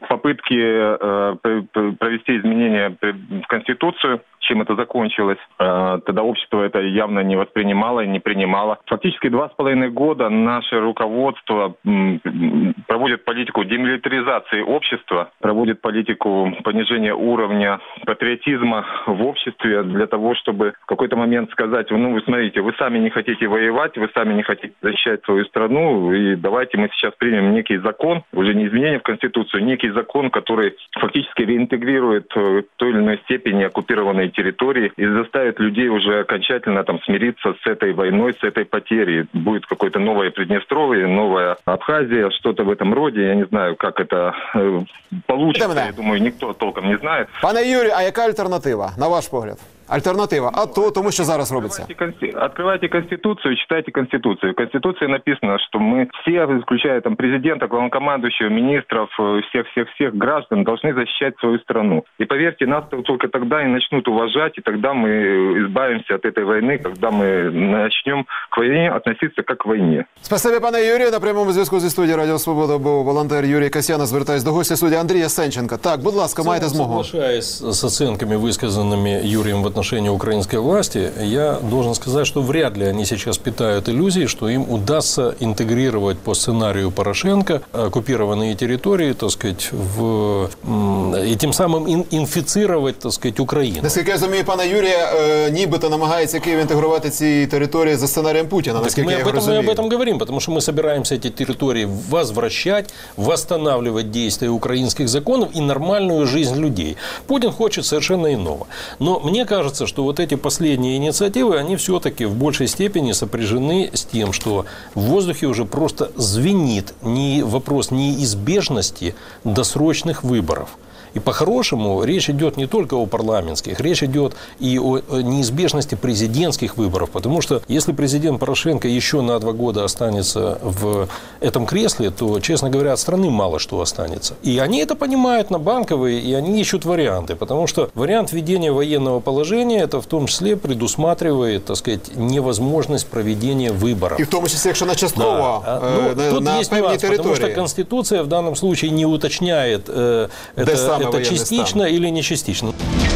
попытки э, провести изменения в Конституцию. Чем это закончилось, э, тогда общество это явно не воспринимало и не принимало. Фактически два с половиной года наше руководство м, проводит политику демилитаризации общества, проводит политику понижения уровня патриотизма в обществе для того, чтобы в какой-то момент сказать: ну, вы смотрите, вы сами не хотите воевать, вы сами не хотите защищать свою страну, и давайте мы сейчас примем некий закон, уже не изменение в Конституцию, некий закон, который фактически реинтегрирует в той или иной степени оккупированные территории и заставит людей уже окончательно там смириться с этой войной, с этой потерей. Будет какое-то новое Приднестровье, новая Абхазия, что-то в этом роде. Я не знаю, как это э, получится. Да, да. Я думаю, никто толком не знает. Пане Юрію, а яка альтернатива, на ваш погляд? Альтернатива, а то, тому що зараз робиться. Открывайте Конституцию, читайте Конституцию. В Конституции написано, что мы все, включая там президента, главнокомандующего, министров, всех-всех-всех граждан, должны защищать свою страну. И поверьте, нас только тогда и начнут уважать, и тогда мы избавимся от этой войны, когда мы начнем к войне относиться как к войне. Спасибі, пане Юрію. На прямому зв'язку зі студії Радіо Свобода був волонтер Юрій Касьяна. Звертаюсь до гостя студії Андрія Сенченка. Так, будь ласка, маєте змогу. Соглашаясь с оценками, высказанными Юрием в отношении украинской власти, я должен сказать, что вряд ли они сейчас питают иллюзии, что им удастся интегрировать по сценарию Порошенко оккупированные территории, так сказать, в, и тем самым инфицировать, так сказать, Украину. Наскільки я розумію, пана Юрія, е, нібито намагається Київ інтегрувати ці території за сценарієм Путіна, наскільки мы я об його этом, розумію. мы об этом говорим, потому что мы собираемся эти территории возвращать, восстанавливать действия украинских законов и нормальную жизнь людей. Путин хочет совершенно иного. Но мне кажется, что вот эти последние инициативы, они все-таки в большей степени сопряжены с тем, что в воздухе уже просто звенит не вопрос неизбежности досрочных выборов. И по-хорошему речь идет не только о парламентских, речь идет и о неизбежности президентских выборов. Потому что если президент Порошенко еще на два года останется в этом кресле, то, честно говоря, от страны мало что останется. И они это понимают на Банковой, и они ищут варианты. Потому что вариант введения военного положения, это в том числе предусматривает, так сказать, невозможность проведения выборов. И в том числе, якщо на частково, да. э, ну, на, тут на есть певній нюанс, території. потому что Конституция в данном случае не уточняет, э, это, это частично стан. Или не частично.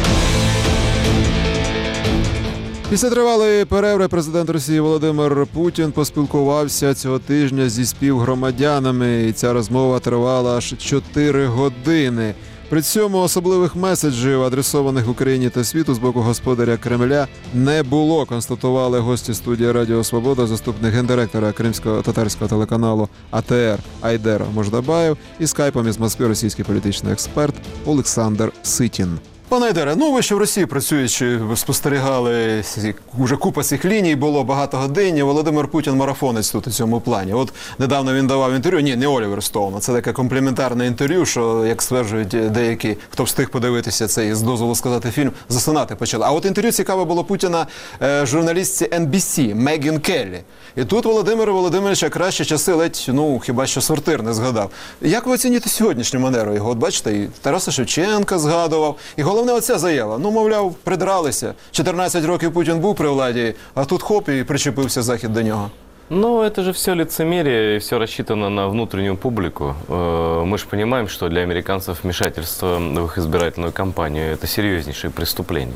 Після тривалої перерви президент Росії Володимир Путін поспілкувався цього тижня зі співгромадянами, і ця розмова тривала аж чотири години. При цьому особливих меседжів, адресованих Україні та світу з боку господаря Кремля, не було, констатували гості студії Радіо Свобода, заступник гендиректора кримського татарського телеканалу А Т Р Айдер Мождабаєв і скайпом із Москви російський політичний експерт Олександр Ситін. Пане Айдере, ну ви ще в Росії працюючи, спостерігали, вже купа цих ліній було, багато годин. Володимир Путін марафонець тут у цьому плані. От недавно він давав інтерв'ю, ні, не Олівер Стоун, а це таке компліментарне інтерв'ю, що, як стверджують деякі, хто встиг подивитися цей, з дозволу сказати, фільм, засинати почали. А от інтерв'ю цікаве було Путіна е, журналістці Ен Би Сі Мегін Келлі. І тут Володимир Володимирович кращі часи ледь, ну, хіба що сортир не згадав. Як ви оцінюєте сьогоднішню манеру його? От бачите, і Тараса Шевченка згадував, і головне оця заява. Ну, мовляв, придралися. чотирнадцять років Путін був при владі, а тут хоп, і причепився Захід до нього. Ну, это же все лицемерие, и все рассчитано на внутреннюю публику. Мы же понимаем, что для американцев вмешательство в их избирательную кампанию – это серьезнейшее преступление.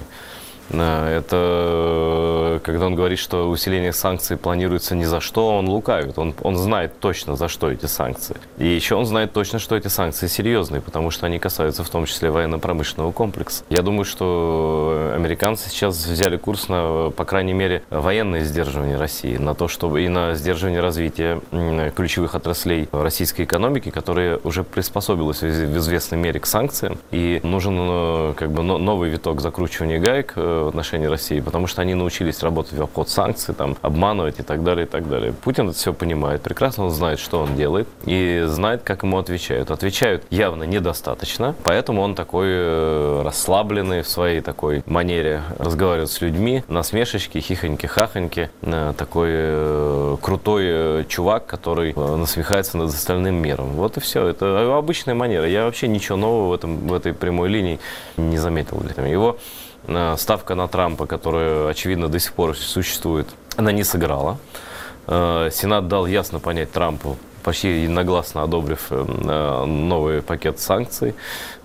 Это когда он говорит, что усиление санкций планируется ни за что, он лукавит. Он, он знает точно, за что эти санкции. И еще он знает точно, что эти санкции серьезные, потому что они касаются в том числе военно-промышленного комплекса. Я думаю, что американцы сейчас взяли курс на, по крайней мере, военное сдерживание России, на то, чтобы и на сдерживание развития ключевых отраслей российской экономики, которая уже приспособилась в известной мере к санкциям. И нужен как бы новый виток закручивания гаек в отношении России, потому что они научились работать в обход санкций, там, обманывать и так далее, и так далее. Путин это все понимает, прекрасно он знает, что он делает, и знает, как ему отвечают. Отвечают явно недостаточно, поэтому он такой расслабленный в своей такой манере разговаривать с людьми, насмешечки, хихоньки, хахоньки, такой крутой чувак, который насмехается над остальным миром. Вот и все. Это обычная манера. Я вообще ничего нового в, этом, в этой прямой линии не заметил. Его ставка на Трампа, которая, очевидно, до сих пор существует, она не сыграла. Сенат дал ясно понять Трампу, почти единогласно одобрив новый пакет санкций,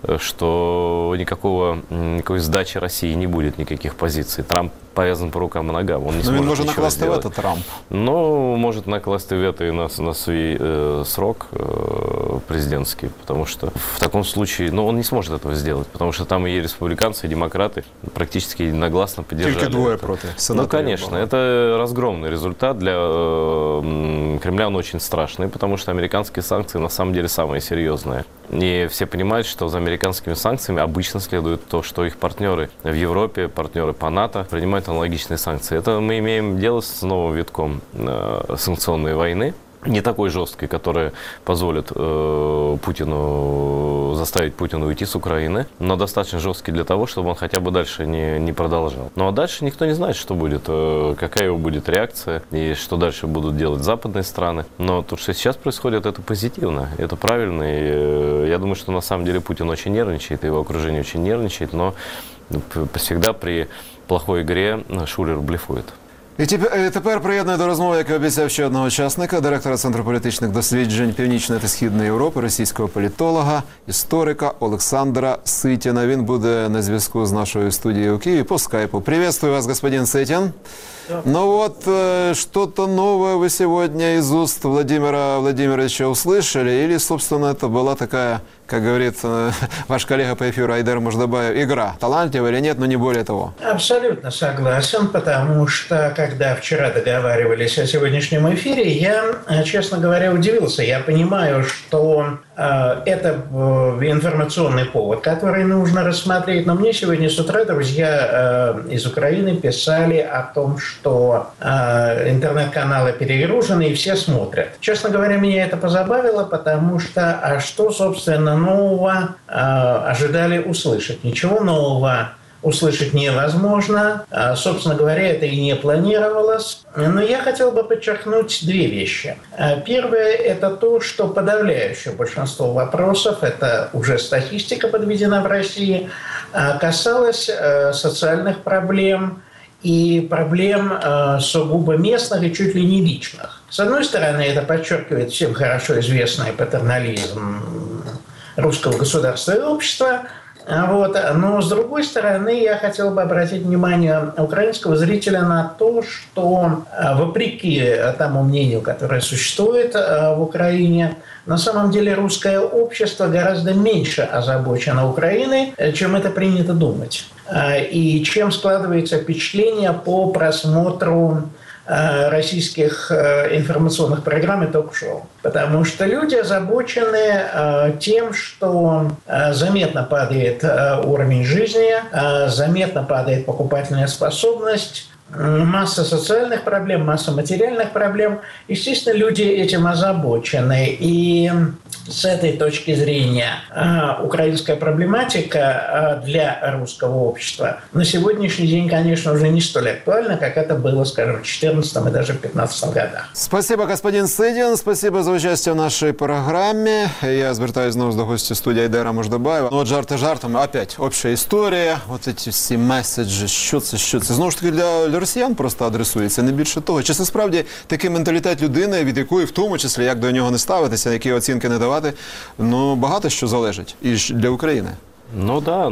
что никакого, никакой сдачи России не будет, никаких позиций. Трамп повязан по рукам и ногам. Он не Но сможет він може ничего накласти сделать. вето Трамп. Ну, может накласти вето и на, на свой э, срок э, президентский, потому что в таком случае, ну, он не сможет этого сделать, потому что там и республиканцы, и демократы практически единогласно поддержали. Только двое это. против Ну, сенаторов. конечно, это разгромный результат для э, Кремля, он очень страшный, потому что американские санкции на самом деле самые серьезные. И все понимают, что за американскими санкциями обычно следует то, что их партнеры в Европе, партнеры по НАТО принимают аналогичные санкции. Это мы имеем дело с новым витком э, санкционной войны, не такой жесткой, которая позволит э, Путину заставить Путина уйти с Украины, но достаточно жесткий для того, чтобы он хотя бы дальше не, не продолжал. Ну а дальше никто не знает, что будет, э, какая его будет реакция и что дальше будут делать западные страны. Но то, что сейчас происходит, это позитивно, это правильно. И, э, я думаю, что на самом деле Путин очень нервничает, его окружение очень нервничает, но всегда при плохой игре Шулер блефует. І тепер, тепер приєднує до розмови, як і обіцяв, ще одного учасника, директора Центру політичних досліджень Північної та Східної Європи, російського політолога, історика Олександра Ситіна. Він буде на зв'язку з нашою студією у Києві по скайпу. Приветствую вас, господин Ситин. Ну вот, что-то новое вы сегодня из уст Владимира Владимировича услышали? Или, собственно, это была такая, как говорит ваш коллега по эфиру Айдар Муждабаев, игра? Талантливая или нет, но не более того? Абсолютно согласен, потому что, когда вчера договаривались о сегодняшнем эфире, я, честно говоря, удивился. Я понимаю, что э, это информационный повод, который нужно рассмотреть, но мне сегодня с утра друзья э, из Украины писали о том, что что э, интернет-каналы перегружены и все смотрят. Честно говоря, меня это позабавило, потому что а что, собственно, нового э, ожидали услышать? Ничего нового услышать невозможно. А, собственно говоря, это и не планировалось. Но я хотел бы подчеркнуть две вещи. Первое – это то, что подавляющее большинство вопросов, это уже статистика подведена в России, касалось социальных проблем, и проблем э, сугубо местных и чуть ли не личных. С одной стороны, это подчеркивает всем хорошо известный патернализм русского государства и общества, вот. Но с другой стороны, я хотел бы обратить внимание украинского зрителя на то, что вопреки тому мнению, которое существует в Украине, на самом деле русское общество гораздо меньше озабочено Украиной, чем это принято думать. И чем складывается впечатление по просмотру российских информационных программ и ток-шоу. Потому что люди озабочены тем, что заметно падает уровень жизни, заметно падает покупательная способность, масса социальных проблем, масса материальных проблем. Естественно, люди этим озабочены. И с этой точки зрения украинская проблематика для русского общества на сегодняшний день, конечно, уже не столь актуальна, как это было, скажем, в две тысячи четырнадцатом и даже в две тысячи пятнадцатом годах. Спасибо, господин Сидін. Спасибо за участие в нашій програмі. Я звертаюся знову до гостя студії Айдара Муждабаєва. Ну, от жарти жартами, опять, обща історія, от ці всі меседжі, що це, що це. Знову ж таки, для, для росіян просто адресується, не більше того. Чи це справді такий менталітет людини, від якої, в тому числі, як до нього не ставитися, які оцінки не давати, ну, багато що залежить і для України? Ну да,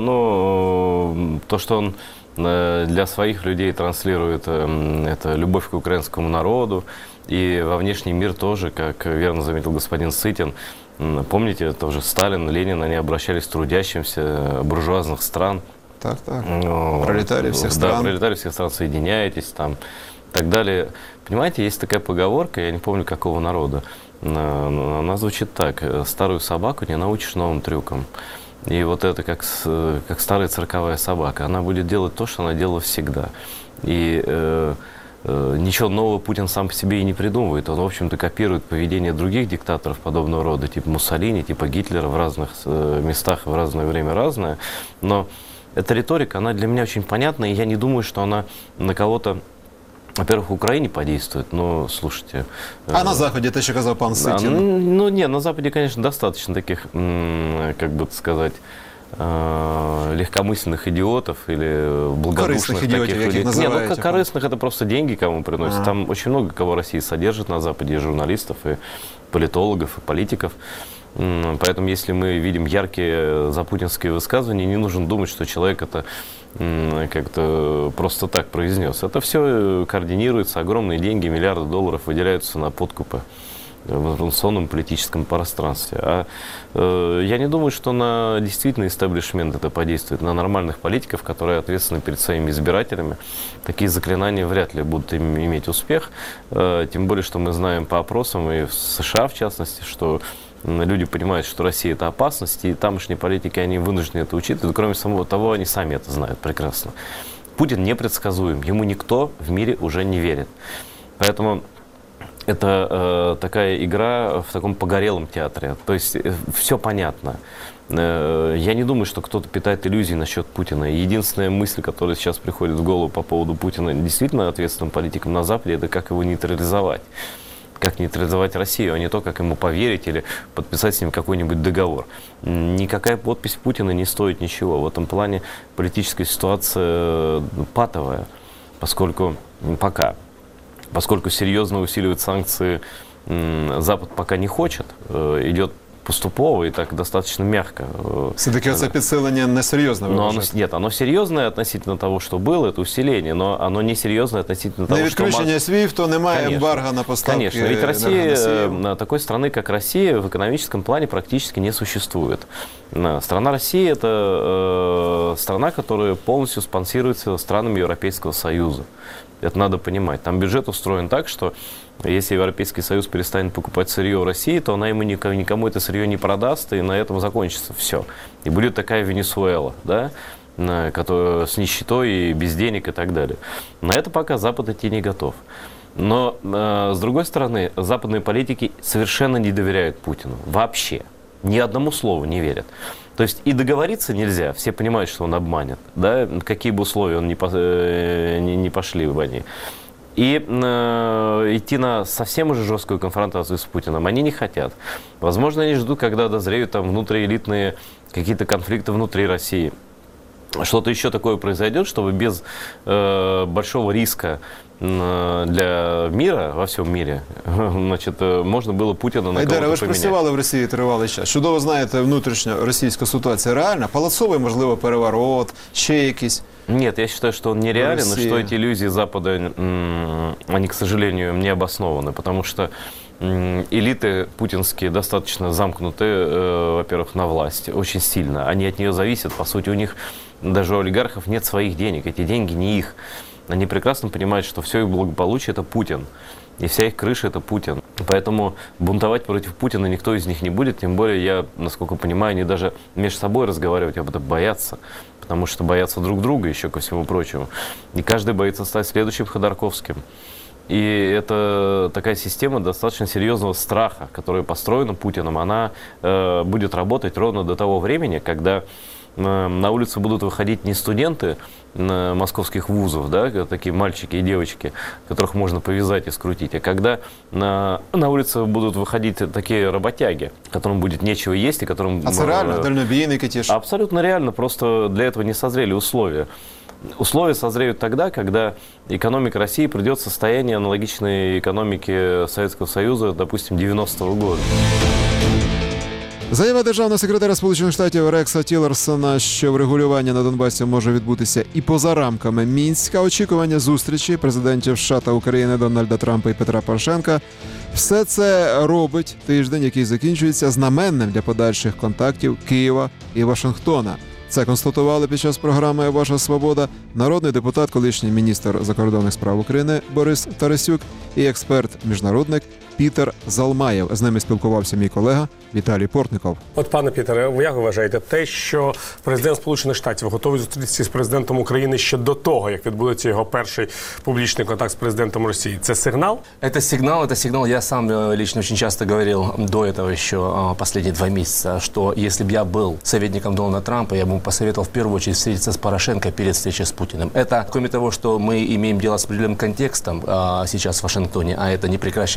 но то, что он для своих людей транслирует это любовь к украинскому народу, и во внешний мир тоже, как верно заметил господин Сытин, помните, тоже Сталин, Ленин, они обращались к трудящимся буржуазных стран. Так, так. Ну, пролетарии всех стран. Да, пролетарии всех стран, соединяйтесь там, и так далее. Понимаете, есть такая поговорка, я не помню какого народа, она звучит так: старую собаку не научишь новым трюкам. И вот это как, как старая цирковая собака, она будет делать то, что она делала всегда. И э, э, ничего нового Путин сам по себе и не придумывает. Он, в общем-то, копирует поведение других диктаторов подобного рода, типа Муссолини, типа Гитлера, в разных э, местах, в разное время разное. Но эта риторика, она для меня очень понятна, и я не думаю, что она на кого-то, во-первых, в Украине подействует, но, слушайте... А э, на Западе, ты еще сказал, пан Сытин? Да, ну, ну, нет, на Западе, конечно, достаточно таких, как бы сказать, э, легкомысленных идиотов или благодушных таких идиотов, людей. Нет, ну корыстных это просто деньги кому приносят. А-а-а. Там очень много кого Россия содержит на Западе, и журналистов, и политологов, и политиков. Поэтому, если мы видим яркие запутинские высказывания, не нужно думать, что человек это как-то просто так произнес. Это все координируется, огромные деньги, миллиарды долларов выделяются на подкупы в информационном политическом пространстве. А э, я не думаю, что на действительно истеблишмент это подействует. На нормальных политиков, которые ответственны перед своими избирателями, такие заклинания вряд ли будут им, иметь успех. Э, тем более, что мы знаем по опросам, и в США в частности, что люди понимают, что Россия – это опасность, и тамошние политики, они вынуждены это учитывать. Кроме самого того, они сами это знают прекрасно. Путин непредсказуем, ему никто в мире уже не верит. Поэтому это э, такая игра в таком погорелом театре. То есть э, все понятно. Э, я не думаю, что кто-то питает иллюзии насчет Путина. Единственная мысль, которая сейчас приходит в голову по поводу Путина, действительно ответственным политикам на Западе, это как его нейтрализовать. Как нейтрализовать Россию, а не то, как ему поверить или подписать с ним какой-нибудь договор. Никакая подпись Путина не стоит ничего. В этом плане политическая ситуация патовая, поскольку пока, поскольку серьезно усиливать санкции Запад пока не хочет, идет поступово и так достаточно мягко. Все-таки это підсилення несерйозне. Но оно, нет, оно серьезное относительно того, что было, это усиление, но оно не серьезное относительно того, не что... Не відключення свіфту, немає ембарго на поставки. Конечно, ведь Россия, такой страны, как Россия, в экономическом плане практически не существует. Страна Россия – это э, страна, которая полностью спонсируется странами Европейского Союза. Это надо понимать. Там бюджет устроен так, что если Европейский Союз перестанет покупать сырье в России, то она ему никому, никому это сырье не продаст, и на этом закончится все. И будет такая Венесуэла, да, которая с нищетой и без денег и так далее. На это пока Запад идти не готов. Но, э, с другой стороны, западные политики совершенно не доверяют Путину. Вообще. Ни одному слову не верят. То есть и договориться нельзя, все понимают, что он обманет, да, какие бы условия он ни, по, э, не, не пошли в они. И э, идти на совсем уже жесткую конфронтацию с Путиным они не хотят. Возможно, они ждут, когда дозреют там внутриэлитные какие-то конфликты внутри России. Что-то еще такое произойдет, чтобы без э, большого риска для мира, во всьому мірі, значить, можна було Путіна на кого-то поміняти. Ви ж працювали в Росії тривалий час. Чудово знаєте внутрішню російську ситуацію. Реально? Палацовий, можливо, переворот, ще якийсь? Нет, я считаю, что он нереален, и что эти иллюзии Запада, они, к сожалению, не обоснованы, потому что элиты путинские достаточно замкнуты, во-первых, на власти, очень сильно. Они от нее зависят, по сути, у них даже у олигархов нет своих денег, эти деньги не их. Они прекрасно понимают, что все их благополучие – это Путин. И вся их крыша – это Путин. Поэтому бунтовать против Путина никто из них не будет. Тем более, я, насколько понимаю, они даже между собой разговаривать об этом боятся. Потому что боятся друг друга, еще ко всему прочему. И каждый боится стать следующим Ходорковским. И это такая система достаточно серьезного страха, которая построена Путиным. Она э, будет работать ровно до того времени, когда на улицу будут выходить не студенты московских вузов, да, такие мальчики и девочки, которых можно повязать и скрутить, а когда на, на улицу будут выходить такие работяги, которым будет нечего есть и которым... А это реально? Дальнобійники те же? Абсолютно реально, просто для этого не созрели условия. Условия созреют тогда, когда экономика России придет в состояние аналогичной экономике Советского Союза, допустим, девяностого года. Заява державного секретаря Сполучених Штатів Рекса Тіллерсона, що врегулювання на Донбасі може відбутися і поза рамками Мінська, очікування зустрічі президентів США та України Дональда Трампа і Петра Порошенка – все це робить тиждень, який закінчується знаменним для подальших контактів Києва і Вашингтона. Це констатували під час програми «Ваша свобода» народний депутат, колишній міністр закордонних справ України Борис Тарасюк і експерт-міжнародник Пітер Залмаєв. З ними спілкувався мій колега Віталій Портников. От, пане Пітере, як ви вважаєте, те, що президент Сполучених Штатів готовий зустрітися з президентом України ще до того, як відбудеться його перший публічний контакт з президентом Росії, це сигнал? Это сигнал, это сигнал. Я сам лично очень часто говорил до этого еще последние два месяца, что если бы я был советником Дональда Трампа, я бы ему посоветовал в первую очередь встретиться с Порошенко перед встречей с Путиным. Это, кроме того, что мы имеем дело с определенным контекстом а, сейчас в Вашингтоне, а это непрекращающийся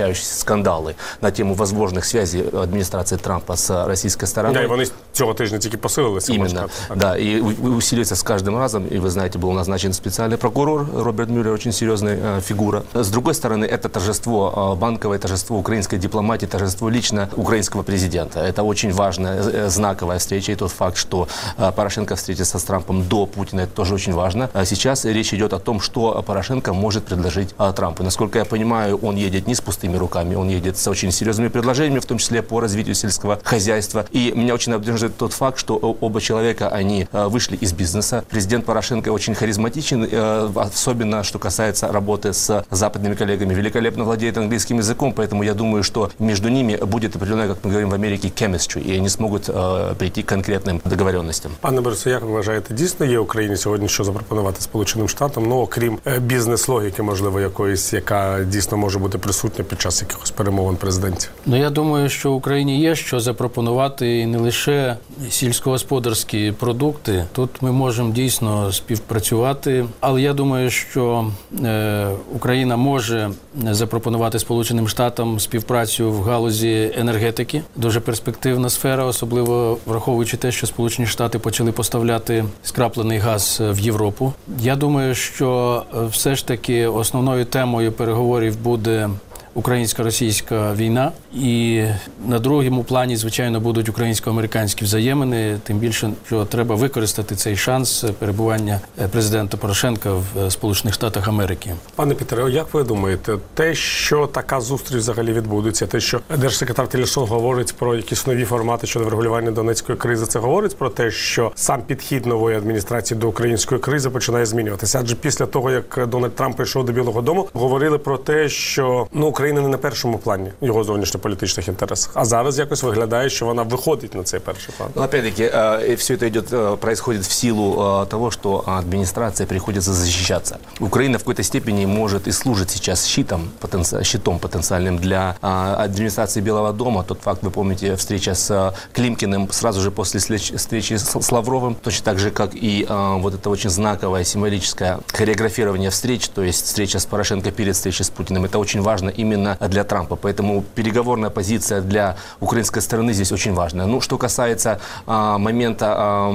скандалы на тему возможных связей администрации Трампа с российской стороной. Да, и вони цього тижня тільки посилилися. Именно, да, и усиливается с каждым разом, и вы знаете, был назначен специальный прокурор Роберт Мюллер, очень серьезная э, фигура. С другой стороны, это торжество э, банковое, торжество украинской дипломатии, торжество лично украинского президента. Это очень важная, э, знаковая встреча, и тот факт, что э, Порошенко встретится с Трампом до Путина, это тоже очень важно. А сейчас речь идет о том, что Порошенко может предложить э, Трампу. Насколько я понимаю, он едет не с пустыми руками, он едет с очень серьезными предложениями, в том числе по развитию сельского хозяйства. И меня очень обнадеживает тот факт, что оба человека, они э, вышли из бизнеса. Президент Порошенко очень харизматичен, э, особенно что касается работы с западными коллегами. Великолепно владеет английским языком, поэтому я думаю, что между ними будет определенная, как мы говорим в Америке, chemistry, и они смогут э, прийти к конкретным договоренностям. Пане Борису, як ви вважаєте, дійсно є Україні сьогодні що запропонувати Сполученим Штатам, ну, окрім бізнес-логіки, можливо, якоїсь, яка дійсно може бути присутня під час якихось перемовин президентів? Ну, я думаю, що Україні є що запропонувати і не лише сільськогосподарські продукти. Тут ми можемо дійсно співпрацювати, але я думаю, що е, Україна може запропонувати Сполученим Штатам співпрацю в галузі енергетики. Дуже перспективна сфера, особливо враховуючи те, що Сполучені Штати почали поставляти скраплений газ в Європу. Я думаю, що все ж таки основною темою переговорів буде українсько-російська війна, і на другому плані, звичайно, будуть українсько-американські взаємини, тим більше, що треба використати цей шанс перебування президента Порошенка в Сполучених Штатах Америки. Пане Пітере, як ви думаєте, те, що така зустріч взагалі відбудеться, те, що держсекретар Тілерсон говорить про якісь нові формати щодо врегулювання донецької кризи, це говорить про те, що сам підхід нової адміністрації до української кризи починає змінюватися? Адже після того, як Дональд Трамп прийшов до Білого дому, говорили про те, що ну, Україна не на першому плані його зовнішньополітичних інтересах. А зараз якось виглядає, що вона выходит на цей перший план. Но опять-таки, все это идет, происходит в силу того, что администрация приходится защищаться. Украина в какой-то степени может и служит сейчас щитом, потенци... щитом потенциальным для администрации Белого дома. Тот факт, вы помните, встреча с Климкиным сразу же после встречи с Лавровым, точно так же, как и вот это очень знаковое символическое хореографирование встреч, то есть встреча с Порошенко перед встречей с Путиным. Это очень важно именно для Трампа. Поэтому переговорная позиция для украинской стороны здесь очень важная. Ну, что касается а, момента а,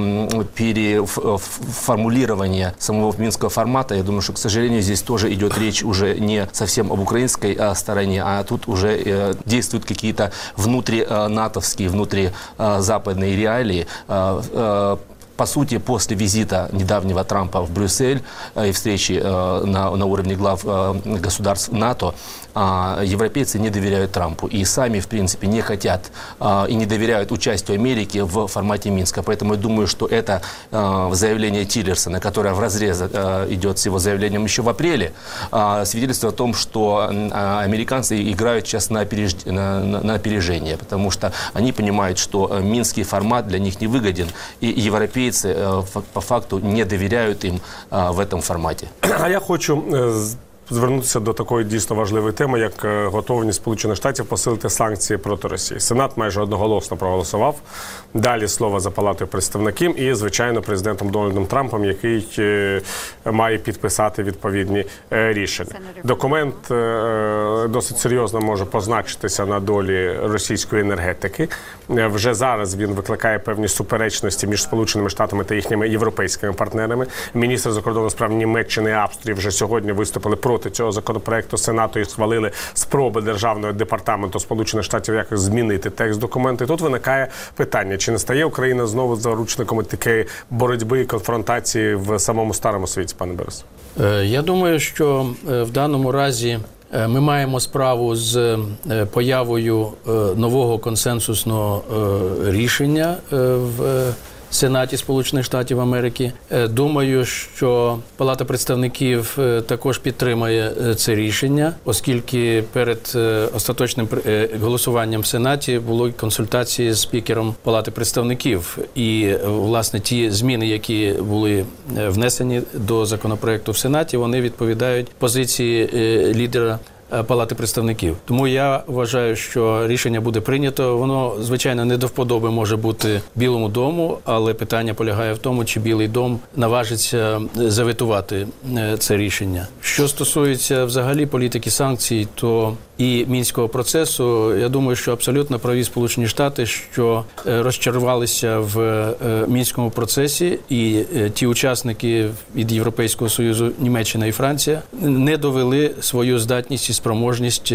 переформулирования самого минского формата, я думаю, что, к сожалению, здесь тоже идет речь уже не совсем об украинской а, стороне, а тут уже а, действуют какие-то внутринатовские, внутризападные реалии. А, а, По сути, после визита недавнего Трампа в Брюссель и встречи на, на уровне глав государств НАТО, европейцы не доверяют Трампу и сами, в принципе, не хотят и не доверяют участию Америки в формате Минска. Поэтому я думаю, что это заявление Тиллерсона, которое вразрез идет с его заявлением еще в апреле, свидетельствует о том, что американцы играют сейчас на, опереж... на, на опережение, потому что они понимают, что минский формат для них не выгоден, и европейцы по факту не доверяют им в этом формате. А я хочу звернутися до такої дійсно важливої теми, як готовність Сполучених Штатів посилити санкції проти Росії. Сенат майже одноголосно проголосував. Далі слово за Палатою представників і, звичайно, президентом Дональдом Трампом, який має підписати відповідні рішення. Документ досить серйозно може позначитися на долі російської енергетики. Вже зараз він викликає певні суперечності між Сполученими Штатами та їхніми європейськими партнерами. Міністр закордонних справ Німеччини і Австрії вже сьогодні виступили проти цього законопроекту Сенату і схвалили спроби Державного департаменту Сполучених Штатів якось змінити текст документу. І тут виникає питання, чи не стає Україна знову заручником такої боротьби і конфронтації в самому старому світі, пане Борис? Я думаю, що в даному разі ми маємо справу з появою нового консенсусного рішення в Сенаті Сполучених Штатів Америки. Думаю, що Палата представників також підтримає це рішення, оскільки перед остаточним голосуванням в Сенаті були консультації з спікером Палати представників. І, власне, ті зміни, які були внесені до законопроекту в Сенаті, вони відповідають позиції лідера Палати представників. Тому я вважаю, що рішення буде прийнято. Воно, звичайно, не до вподоби може бути Білому дому, але питання полягає в тому, чи Білий дом наважиться заветувати це рішення. Що стосується взагалі політики санкцій, то і Мінського процесу. Я думаю, що абсолютно праві Сполучені Штати, що розчарувалися в Мінському процесі, і ті учасники від Європейського Союзу, Німеччина і Франція, не довели свою здатність і спроможність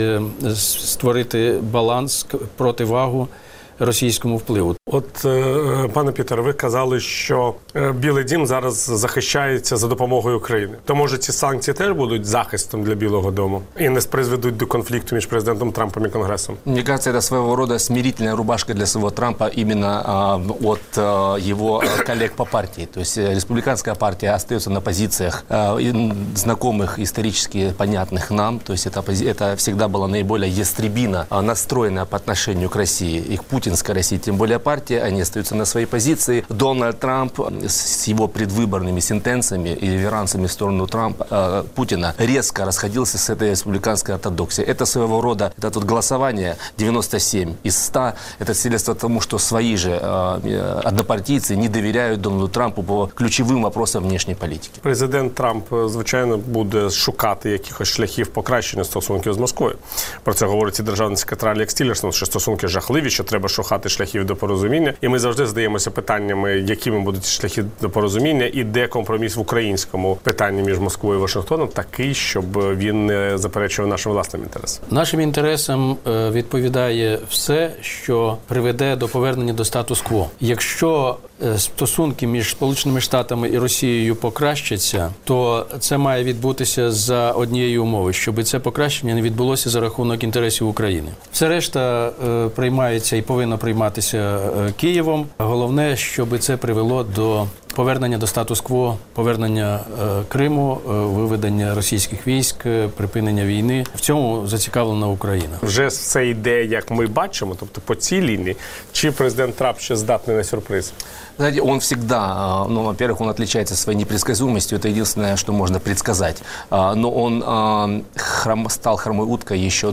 створити баланс, противагу російському впливу. От, пане Пітер, ви казали, що Білий дім зараз захищається за допомогою України. То, може, ці санкції теж будуть захистом для Білого дому і не призведуть до конфлікту між президентом Трампом і Конгрессом? Мне кажется, это своего рода смирительная рубашка для самого Трампа именно а, от а, его коллег по партии. То есть республиканская партия остается на позициях а, знакомых, исторически понятных нам. То есть это, это всегда была наиболее ястребина, а, настроенная по отношению к России и к путинской России. Тем более партия, они остаются на своей позиции. Дональд Трамп с его предвыборными сентенциями и реверансами в сторону Трампа, э, Путина резко расходился с этой республиканской ортодоксией. Это своего рода, это тут голосование девяносто семь из ста. Это свидетельство тому, что свои же э, однопартийцы не доверяют Дональду Трампу по ключовим вопросам внешньої політики. Президент Трамп, звичайно, буде шукати якихось шляхів покращення стосунків з Москвою. Про це говорить і державний секретар Лекс Тіллерсон, що стосунки жахливі, що треба шукати шляхів до порозуміння. І ми завжди задаємося питаннями, якими будуть шляхи до порозуміння і де компроміс в українському питанні між Москвою і Вашингтоном такий, щоб він не заперечував нашим власним інтересам. Нашим інтересам відповідає все, що приведе до повернення до статус-кво. Якщо стосунки між Сполученими Штатами і Росією покращаться, то це має відбутися за однієї умови, щоб це покращення не відбулося за рахунок інтересів України. Все решта е, приймається і повинно прийматися е, Києвом. Головне, щоб це привело до повернення до статус-кво, повернення е, Криму, е, виведення російських військ, е, припинення війни. В цьому зацікавлена Україна. Вже все йде, як ми бачимо, тобто по цій лінії, чи президент Трамп ще здатний на сюрприз? Знаете, он всегда, ну, во-первых, он отличается своей непредсказуемостью, это единственное, что можно предсказать. Но он хром, стал хромой уткой еще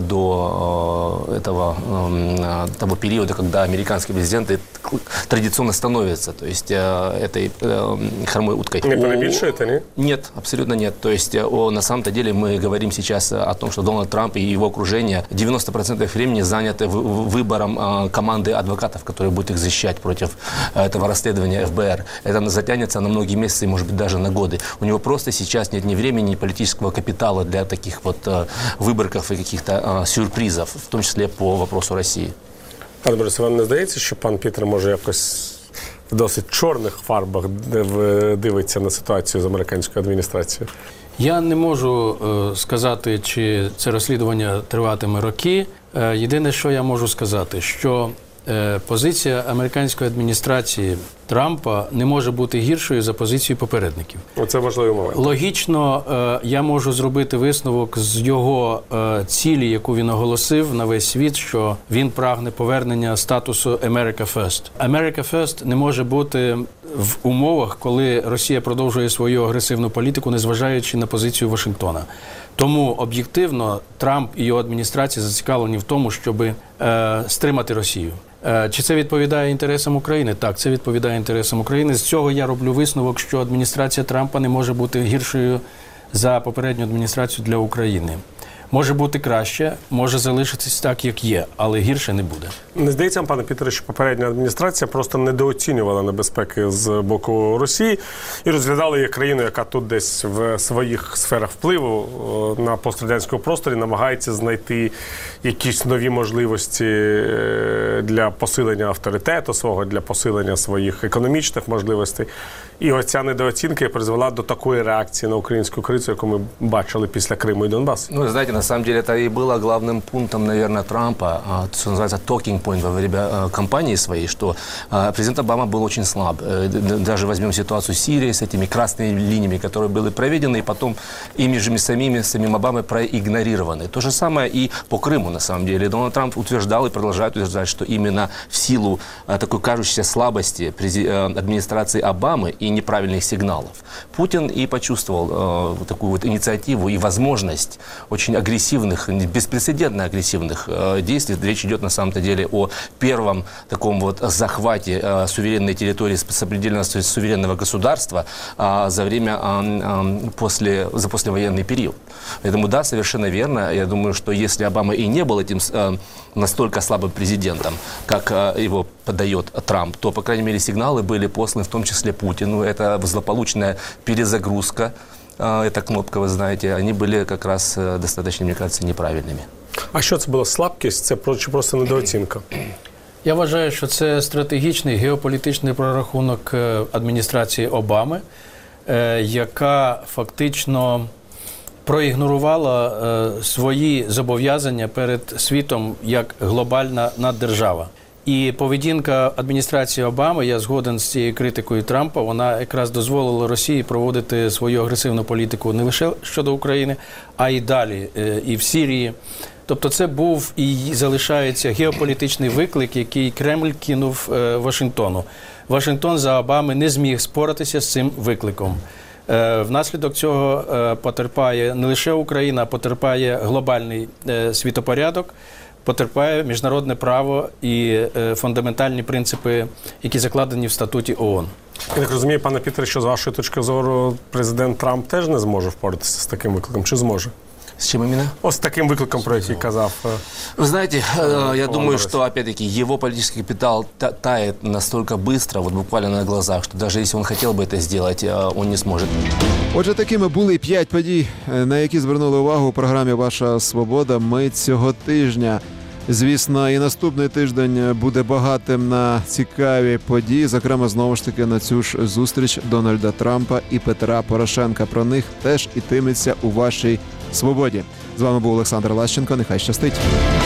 до этого того периода, когда американские президенты традиционно становятся, то есть этой хромой уткой. Не перебільшуєте, не? Нет, абсолютно нет. То есть о, на самом-то деле мы говорим сейчас о том, что Дональд Трамп и его окружение девяносто процентов времени заняты выбором команды адвокатов, которые будут их защищать против этого расследования эф бэ эр. Это затянется на многие месяцы, может быть, даже на годы. У него просто сейчас нет ни времени, ни политического капитала для таких вот э, выборков и каких-то э, сюрпризов, в том числе по вопросу России. Пане Борисе, вам не здається, що пан Пітер може якось в досить чорних фарбах дивиться на ситуацію з американською адміністрацією? Я не можу е, сказати, чи це розслідування триватиме роки. Е, єдине, що я можу сказати, що позиція американської адміністрації Трампа не може бути гіршою за позицію попередників. Оце важливий момент. Логічно, я можу зробити висновок з його цілі, яку він оголосив на весь світ, що він прагне повернення статусу America First. America First не може бути в умовах, коли Росія продовжує свою агресивну політику, незважаючи на позицію Вашингтона. Тому об'єктивно Трамп і його адміністрація зацікавлені в тому, щоб е, стримати Росію. Е, чи це відповідає інтересам України? Так, це відповідає інтересам України. З цього я роблю висновок, що адміністрація Трампа не може бути гіршою за попередню адміністрацію для України. Може бути краще, може залишитись так, як є, але гірше не буде. Не здається, пане Пітере, що попередня адміністрація просто недооцінювала небезпеки з боку Росії і розглядала її країну, яка тут десь в своїх сферах впливу на пострадянському просторі намагається знайти якісь нові можливості для посилення авторитету свого, для посилення своїх економічних можливостей. І оця недооцінка призвела до такої реакції на українську кризу, яку ми бачили після Криму і Донбасу. Ну, знаете, на самом деле это и было главным пунктом, наверное, Трампа, что называется talking point во время кампании своей, что президент Обама был очень слаб. Даже возьмем ситуацию с Сирией, с этими красными линиями, которые были проведены, и потом ими же самими, самим Обамой проигнорированы. То же самое и по Крыму, на самом деле. Дональд Трамп утверждал и продолжает утверждать, что именно в силу такой кажущейся слабости администрации Обамы и неправильных сигналов. Путин и почувствовал такую вот инициативу и возможность очень агрессивных, беспрецедентно агрессивных действий. Речь идет на самом-то деле о первом таком вот захвате суверенной территории сопредельно суверенного государства за время, после, за послевоенный период. Поэтому да, совершенно верно. Я думаю, что если Обама и не был этим настолько слабым президентом, как его подает Трамп, то, по крайней мере, сигналы были посланы в том числе Путину. Это злополучная перезагрузка, эта кнопка, вы знаете, они были как раз достаточно, мне кажется, неправильными. А що це була слабкість? Це чи просто недооцінка? Я вважаю, що це стратегічний геополітичний прорахунок адміністрації Обами, яка фактично проігнорувала свої зобов'язання перед світом як глобальна наддержава. І поведінка адміністрації Обами, я згоден з цією критикою Трампа, вона якраз дозволила Росії проводити свою агресивну політику не лише щодо України, а й далі, і в Сирії. Тобто це був і залишається геополітичний виклик, який Кремль кинув Вашингтону. Вашингтон за Обами не зміг споратися з цим викликом. Внаслідок цього потерпає не лише Україна, а потерпає глобальний світопорядок, потерпає міжнародне право і фундаментальні принципи, які закладені в статуті ООН. Я так розумію, пане Пітере, що з вашої точки зору президент Трамп теж не зможе впоратися з таким викликом, чи зможе? С чем именно? О, с таким выкликом, про який казав. Вы знаете, я думаю, что, опять-таки, его политический капитал тает настолько быстро, вот буквально на глазах, что даже если он хотел бы это сделать, он не сможет. Отже, такими були п'ять подій, на які звернули увагу у програмі «Ваша свобода» ми цього тижня. Звісно, і наступний тиждень буде багатим на цікаві події, зокрема, знову ж таки, на цю ж зустріч Дональда Трампа і Петра Порошенка. Про них теж ітиметься у «Вашій свободі». З вами був Олександр Лащенко. Нехай щастить.